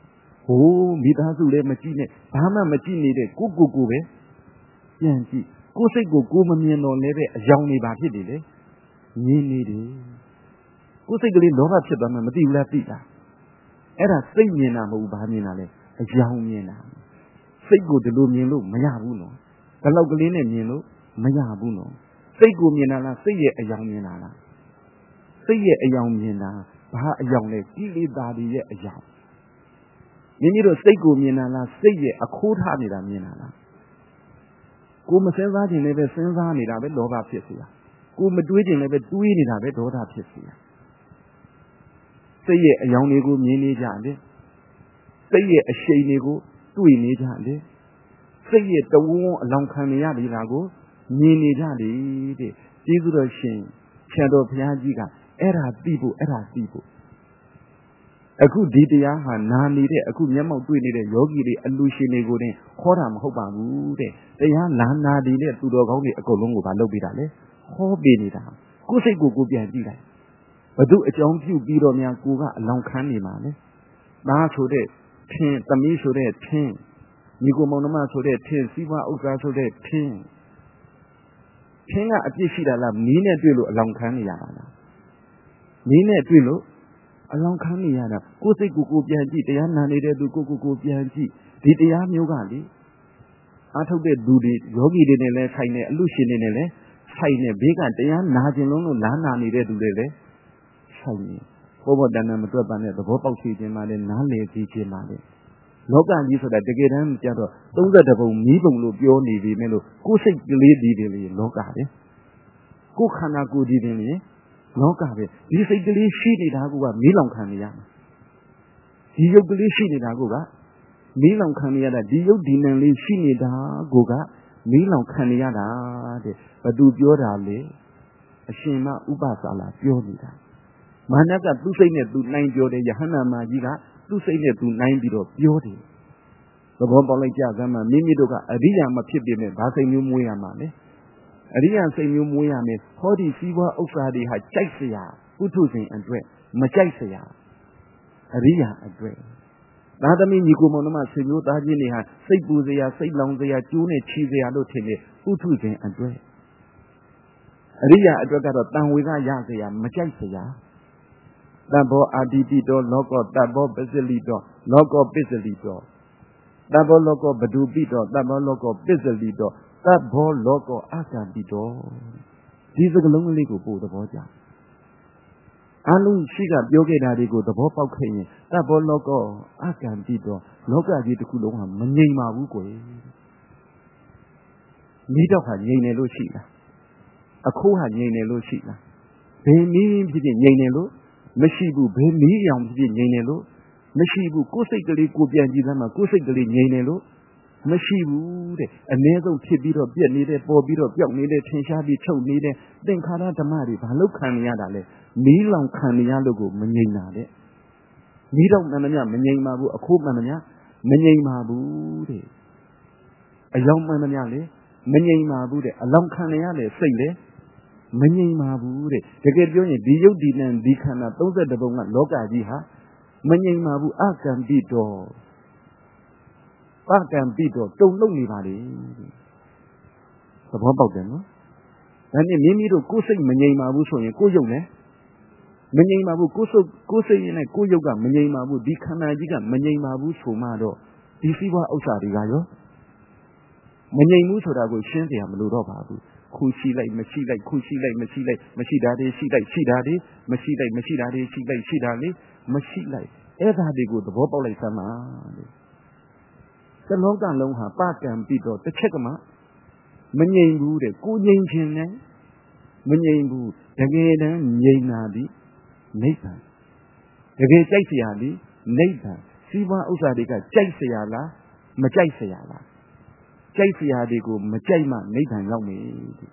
ဟိုးမိသားစုလည်းမကြည့်နဲ့ဘာမှမကြည့်နေတဲ့ကိုကိုကိုပဲပြန်ကြည့်ကိုစိတ်ကိုကိုမမြင်တော့လည်းပဲအယောင်နေပါဖြစ်တယ်လေငြင်းနေတယ်ကိုစိတ်ကလေးလောဘဖြစ်သွားမှမသိဘူးလားသိလားအဲ့ဒါစိတ်မြင်တာမဟုတ်ဘာမြင်တာလဲအယောင်မြင်တာစိတ်ကိုဒီလိုမြင်လို့မရဘူးနော်ဘလောက်ကလေးနဲ့မြင်လို့မရဘူးနော်စိတ်ကိုမြင်တာလားစိတ်ရဲ့အယောင်မြင်တာလားစိတ်ရဲ့အယောင်မြင်တာဘာအယောင်လဲကိလေသာတွေရဲ့အယောင်မိမိတို့စိတ်ကိုမြင်တာလားစိတ်ရဲ့အခိုးထားနေတာမြင်တာလားကိုမစဉ်းစားခြင်းလည်းပဲစဉ်းစားနေတာပဲလောဘဖြစ်စီတာကိုမတွေးခြင်းလည်းပဲတွေးနေတာပဲဒေါသဖြစ်စီတာစိတ်ရဲ့အယောင်တွေကိုမြင်နေကြတယ်စိတ်ရဲ့အရှိန်တွေကိုတွေ့နေကြတယ်စိတ်ရဲ့တဝန်းအလောင်းခံနေရပြီလားကိုမြင်နေကြတယ်တဲ့ကျေးဇူးတော်ရှင်ဆရာတော်ဘုရားကြီးကအဲ့ဒါသိဖို့အဲ့ဒါသိဖို့အခုဒီတရားဟာနာနေတဲ့အခုမျက်မှောက်တွေ့နေတဲ့ယောဂီတွေအလူရှင်တွေကိုတင်ခေါ်တာမဟုတ်ပါဘူးတဲ့တရားလာနာနေတဲ့သူတော်ကောင်းတွေအကုန်လုံးကိုဗာလုပ်ပေးတာလေဟောပေးနေတာကိုယ်စိတ်ကိုကိုပြန်ကြည့်လိုက်ဘု து အကြောင်းပြုပြီးတော့များကိုကအလောင်းခံနေမှာလေသားဆိုတဲ့ထင်းသမီးဆိုတဲ့ထင်းညီကိုမောင်နှမဆိုတဲ့ထင်းစီးပွားဥစ္စာဆိုတဲ့ထင်းထင်းကအပြစ်ရှိတာလားမီးနဲ့တွေ့လို့အလောင်းခံနေရတာလားမီးနဲ့တွေ့လို့အလောင်းခံနေရတာကိုယ်စိတ်ကိုကိုပြန်ကြည့်တရားနာနေတဲ့သူကိုကိုကိုပြန်ကြည့်ဒီတရားမျိုးကလေအားထုတ်တဲ့သူတွေယောဂီတွေနဲ့လည်းဆိုင်နေအလူရှင်တွေနဲ့လည်းဆိုင်နေဘေးကတရားနာခြင်းလုံးလို့လားနာနေတဲ့သူတွေလည်းဆိုင်နေဘောဘောတန်တန်မတွက်ပါနဲ့သဘောပေါက်စီခြင်းပါလေနားလည်စီခြင်းပါလေလောကကြီးဆိုတာတကယ်တမ်းကြတော့သုံးဆယ်တပုံမီးပုံလို့ပြောနေပြီမဲ့လို့ကိုယ်စိတ်ကလေးဒီတယ်လေလောကပဲကိုယ်ခန္ဓာကိုယ်ဒီတယ်လေလောကပဲဒီစိတ်ကလေးရှိနေတာကမီးလောင်ခံနေရမှာဒီရုပ်ကလေးရှိနေတာကမီးလောင်ခံနေရတာဒီရုပ်ဒီနံလေးရှိနေတာကိုကမီးလောင်ခံနေရတာတဲ့ဘသူပြောတာလေအရှင်မဥပစာလာပြောနေတာမာနကသူ့စိတ်နဲ့သူနိုင်ပြောတယ်ယဟန္တာမကြီးကသူ့စိတ်နဲ့သူနိုင်ပြီးတော့ပြောတယ်သဘောပေါက်လိုက်ကြစမ်းမှမိမိတို့ကအရိယာမဖြစ်ပေမဲ့ဘာစိတ်မျိုးမွေးရမှာလဲအရိယာစိတ်မျိုးမွေးရမယ်ဟောဒီစီးပွားဥစ္စာတွေဟာကြိုက်เสียပုထုဇဉ်အတွက်မကြိုက်เสียအရိယာအတွက်သာသမီညီကိုမောင်နှမဆွေမျိုးသားချင်းတွေဟာစိတ်ပူเสียစိတ်လောင်เสียကျိုးနဲ့ချီเสียလို့ထင်တယ်ပုထုဇဉ်အတွက်အရိယာအတွက်ကတော့တန်ဝေကရเสียမကြိုက်เสียတဘောအာတိတိတောလောကောတဘောပစ္စလိတောလောကောပစ္စလိတောတဘောလောကောဘဒုပိတောတဘောလောကောပစ္စလိတောတဘောလောကောအာဂံပိတောဒီစကလုံးလေးကိုပို့သဘောကျအလုံးရှိကပြောခဲ့တာတွေကိုသဘောပေါက်ခဲ့ရင်တဘောလောကောအာဂံပိတောလောကကြီးတစ်ခုလုံးဟာမငြိမ်ပါဘူးကွယ်မိတော့ဟာငြိမ်နေလို့ရှိလားအခုဟာငြိမ်နေလို့ရှိလားဘယ်နည်းဖြစ်ဖြစ်ငြိမ်နေလို့မရှိဘူးဘယ်နည်းအောင်ဖြစ်ဖြစ်ငြိမ်နေလို့မရှိဘူးကိုယ်စိတ်ကလေးကိုပြန်ကြည့်သမ်းမှာကိုယ်စိတ်ကလေးငြိမ်နေလို့မရှိဘူးတဲ့အနည်းဆုံးဖြစ်ပြီးတော့ပြက်နေတဲ့ပေါ်ပြီးတော့ပြောက်နေတဲ့ထင်ရှားပြီးချုပ်နေတဲ့သင်္ခါရဓမ္မတွေဘာလို့ခံနေရတာလဲမီးလောင်ခံနေရလို့ကိုမငြိမ်တာတဲ့မီးတော့မှန်သမျှမငြိမ်ပါဘူးအခိုးမှန်သမျှမငြိမ်ပါဘူးတဲ့အယောင်မှန်သမျှလေမငြိမ်ပါဘူးတဲ့အလောင်းခံနေရတဲ့စိတ်လေမငြိမ်ပါဘူးတဲ့တကယ်ပြောရင်ဒီယုတ်ဒီနံဒီခန္ဓာသုံးဆယ်တပုံကလောကကြီးဟာမငြိမ်ပါဘူးအကံပိတောအကံပိတောတုံလုံးနေပါလေသဘောပေါက်တယ်နော်ဒါနဲ့မိမိတို့ကိုယ်စိတ်မငြိမ်ပါဘူးဆိုရင်ကိုယ်ယုတ်လည်းမငြိမ်ပါဘူးကိုယ်စိတ်ကိုယ်စိတ်ရင်နဲ့ကိုယ်ယုတ်ကမငြိမ်ပါဘူးဒီခန္ဓာကြီးကမငြိမ်ပါဘူးဆိုမှတော့ဒီစီးပွားဥစ္စာတွေကရောမငြိမ်ဘူးဆိုတာကိုရှင်းတယ်မလို့တော့ပါဘူးခုရှိလိုက်မရှိလိုက်ခုရှိလိုက်မရှိလိုက်မရှိတာတွေရှိလိုက်ရှိတာတွေမရှိလိုက်မရှိတာတွေရှိလိုက်ရှိတာလေမရှိလိုက်အဲ့ဒါတွေကိုသဘောပေါက်လိုက်စမ်းပါလေသလောကလုံးဟာပကံပြီးတော့တစ်ချက်ကမှမငြိမ်ဘူးတဲ့ကိုငြိမ်ခြင်းနဲ့မငြိမ်ဘူးတကယ်တမ်းငြိမ်တာဒီနိဗ္ဗာန်တကယ်ကြိုက်เสียဒီနိဗ္ဗာန်စီးပွားဥစ္စာတွေကကြိုက်เสียလားမကြိုက်เสียလားကြိုက်เสียတွေကိုမကြိုက်မှနိဗ္ဗာန်ရောက်မယ်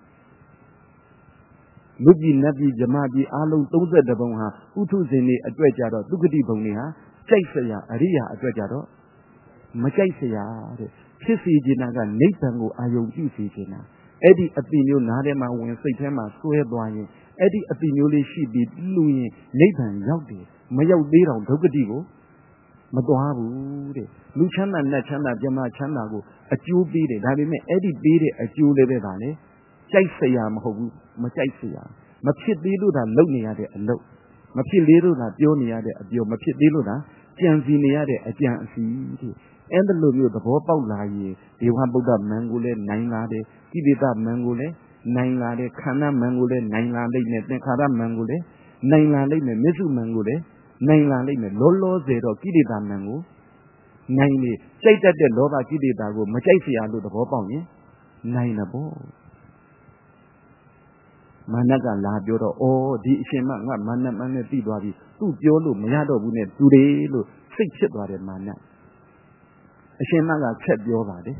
လူကြီးနတ်ကြီးဇမကြီးအားလုံးသုံးဆယ်တပုံဟာဥထုဇဉ်တွေအတွက်ကြတော့ဒုက္ခတိဘုံတွေဟာကြိုက်เสียအရိယာအတွက်ကြတော့မကြိုက်เสียတဲ့ဖြစ်စီခြင်းကနိဗ္ဗာန်ကိုအာယုံပြုစီခြင်းနာအဲ့ဒီအတိမျိုးနားထဲမှာဝင်စိတ်ထဲမှာဆွဲသွားရင်အဲ့ဒီအတိမျိုးလေးရှိပြီးလူရင်နိဗ္ဗာန်ရောက်တယ်မရောက်သေးတော့ဒုက္ခတိကို Maduabu, Luchana, Nachana, Jama Chanago, a Jew beat it, having Eddie beat it, a Jew live valley, Jaisayam Hobu, Majaisia, Mapit Liluda, Lonia de a low, Mapit Liluda, Dionia de a Dio, Mapit Liluda, Janzinia de a Jansi, and the Lulu, the Bopa Lai, the Wabuda Mangule, Nine Lade, Kibita Mangule, Nine Lade, Kana Mangule, Nine Lade, Nekara Mangule, Nine Lade, Mizu Mangule, Nine Lade, Lolo Zero, Kidita Mangu, Nine, say that the Lova Kidita go, Majaisia to the Bopa, Nine a ball. Managa la Yodo, oh, the Shema, Mana Mana Tibabi, two Yolo, Mayado, Bunet, today, look, six ship mana. Shemaga said your body.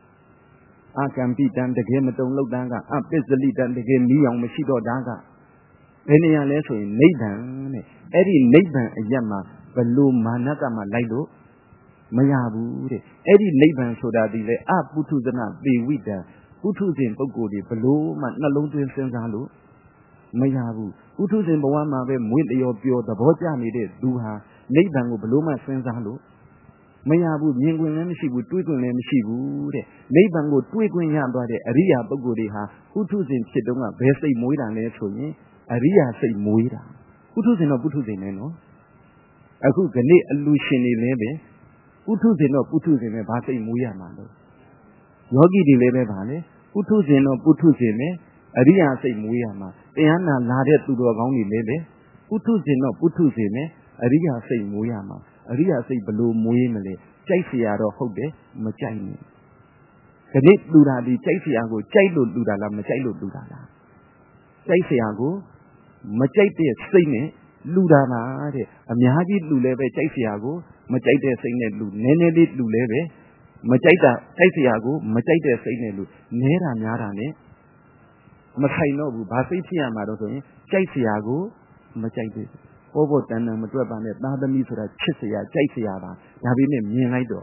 I can be done the game at the Lodaga, up busily done the game, Leon Machido Daga. Any less in Nathan, Eddie Nathan, a Yama, Baloo Managama Lido, Mayabu, Eddie Nathan so that the up Butu the not be with the Butus in Pogodi, Baloo, Manalon Senzalo, Mayabu, Butus in Boama, with your pure, the Boja made it, do her, Nathan will Baloma Senzalo. Mayabu, Yingwin and she would twinkle and she would. Neighbor would twinkle yam by the Aria Bogodiha, Utus in Chidoma, Bessa Moira and Lesson, Aria say Moira. Utus in a Butus in Eno. I could get a Lucian Lebe, Utus in a Butus in a Bassa Moya Mando. Yogi de Lebe Valley, Utus in a Butus in a Aria say Moyama, Diana Lade to the Goni Lebe, Utus in a Butus in a Aria say Moyama. Aria say below Moyamele, Jaisiado Hode, Machaini. The late Luda, the Jaisiago, Jailo Ludala, Machailo Ludala. Jaisiago, Machaite Sine, Ludana, Amiadi Luleve, Jaisiago, Machaite Sine Lu, Nene Luleve, Machaita, Jaisiago, Machaite Sine Lu, Nera Narane, Machaino, Basitia Maroso, Jaisiago, Machaite. Over ten and Madrabane, Nada Misra, Chisia, Jaisiada, Navine Mienaido.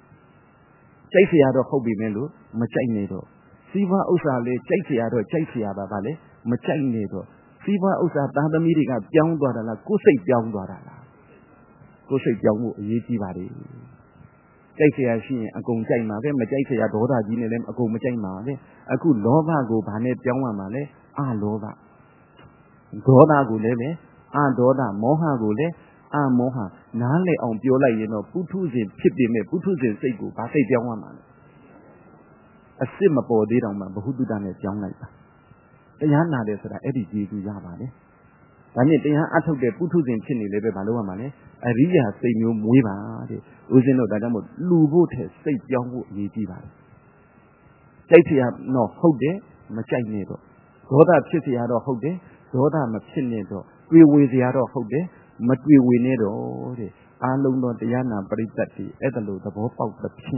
Jaisiado Hobby Melu, Machainedo. Siva Usale, Jaisiado, Jaisiada Vale, Machainedo. Siva Usa, Nada Miriga, Young Dora, Kusay Young Dora. Kusay Young Yiti. Jaisia, she, a Gonjaima, Majaisia Dora, Dinelem, a go Majaima, a good lova go Banet Yamale, ah lova. Dora go leve. Ah, Doda, Moha Gule, Ah Moha, Nale on Biola, you know, Putus in Pipime, Putus in Segu, Pase Jawaman. A simple did on my Bahudan as young like that. They are not as I edit you to Yavane. I mean, they are out of the Putus in Chini, Lebe Baluamane, I really have seen you Muiva, Uzino Dadamo, Lubote, State Young Yitiva. Jatia, no, Hode, Machanedo. Goda Chitiado Hode, Goda Machinedo. We with the other Hode, but we win it all. I know not the Yana Britati, Edalo, the Bob of the Pin.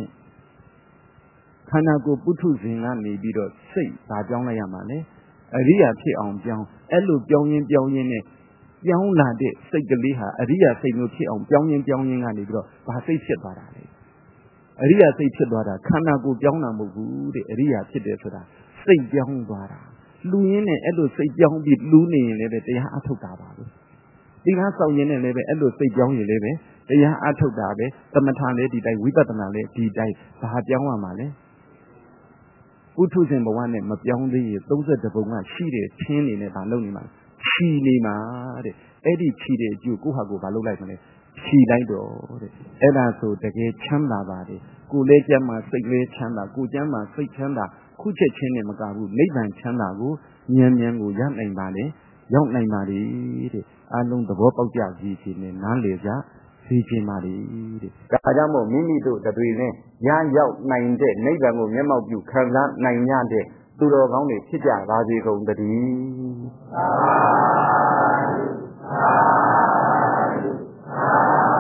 Kanago Butuzina may be the say, Bajana Yamane, a Ria P on Bion, Elo Bion Bion, Bion Lade, say the Liha, a Ria say no P on Bion Bion and Negro, Base Chibara. A Ria say Chibara, Kanago Biona Mugu, the Ria Chidesra, say Bion Bara. Luine, Edo say young bit Luni, they are Atogaba. They are so yen and leve, Edo say young leve, they are Atogabe, the Matane did I with the Nale, did I, the Hadjawa Male. Utus and one and Mapion, those are the Boma, she did, ten in a Balonima, she nima, Eddie cheated you, Guhago Balolai, she died, Eda so the gay chamba body, Gulejama, Sigre Chamba, Gujama, Sig Chamba. Kuche Chene Magabu, Nathan Chanago, Yan Yango, Yan Naimani, Young Naimari, Along the Bob of Yazi, Naleja, Fiji Mari. Kajamo, Mimido, the Brine, Yan Yao, Nine Day, Nathan will name of you, Karan, Nine Yande, Duro Valley, Tija, Raji, the D.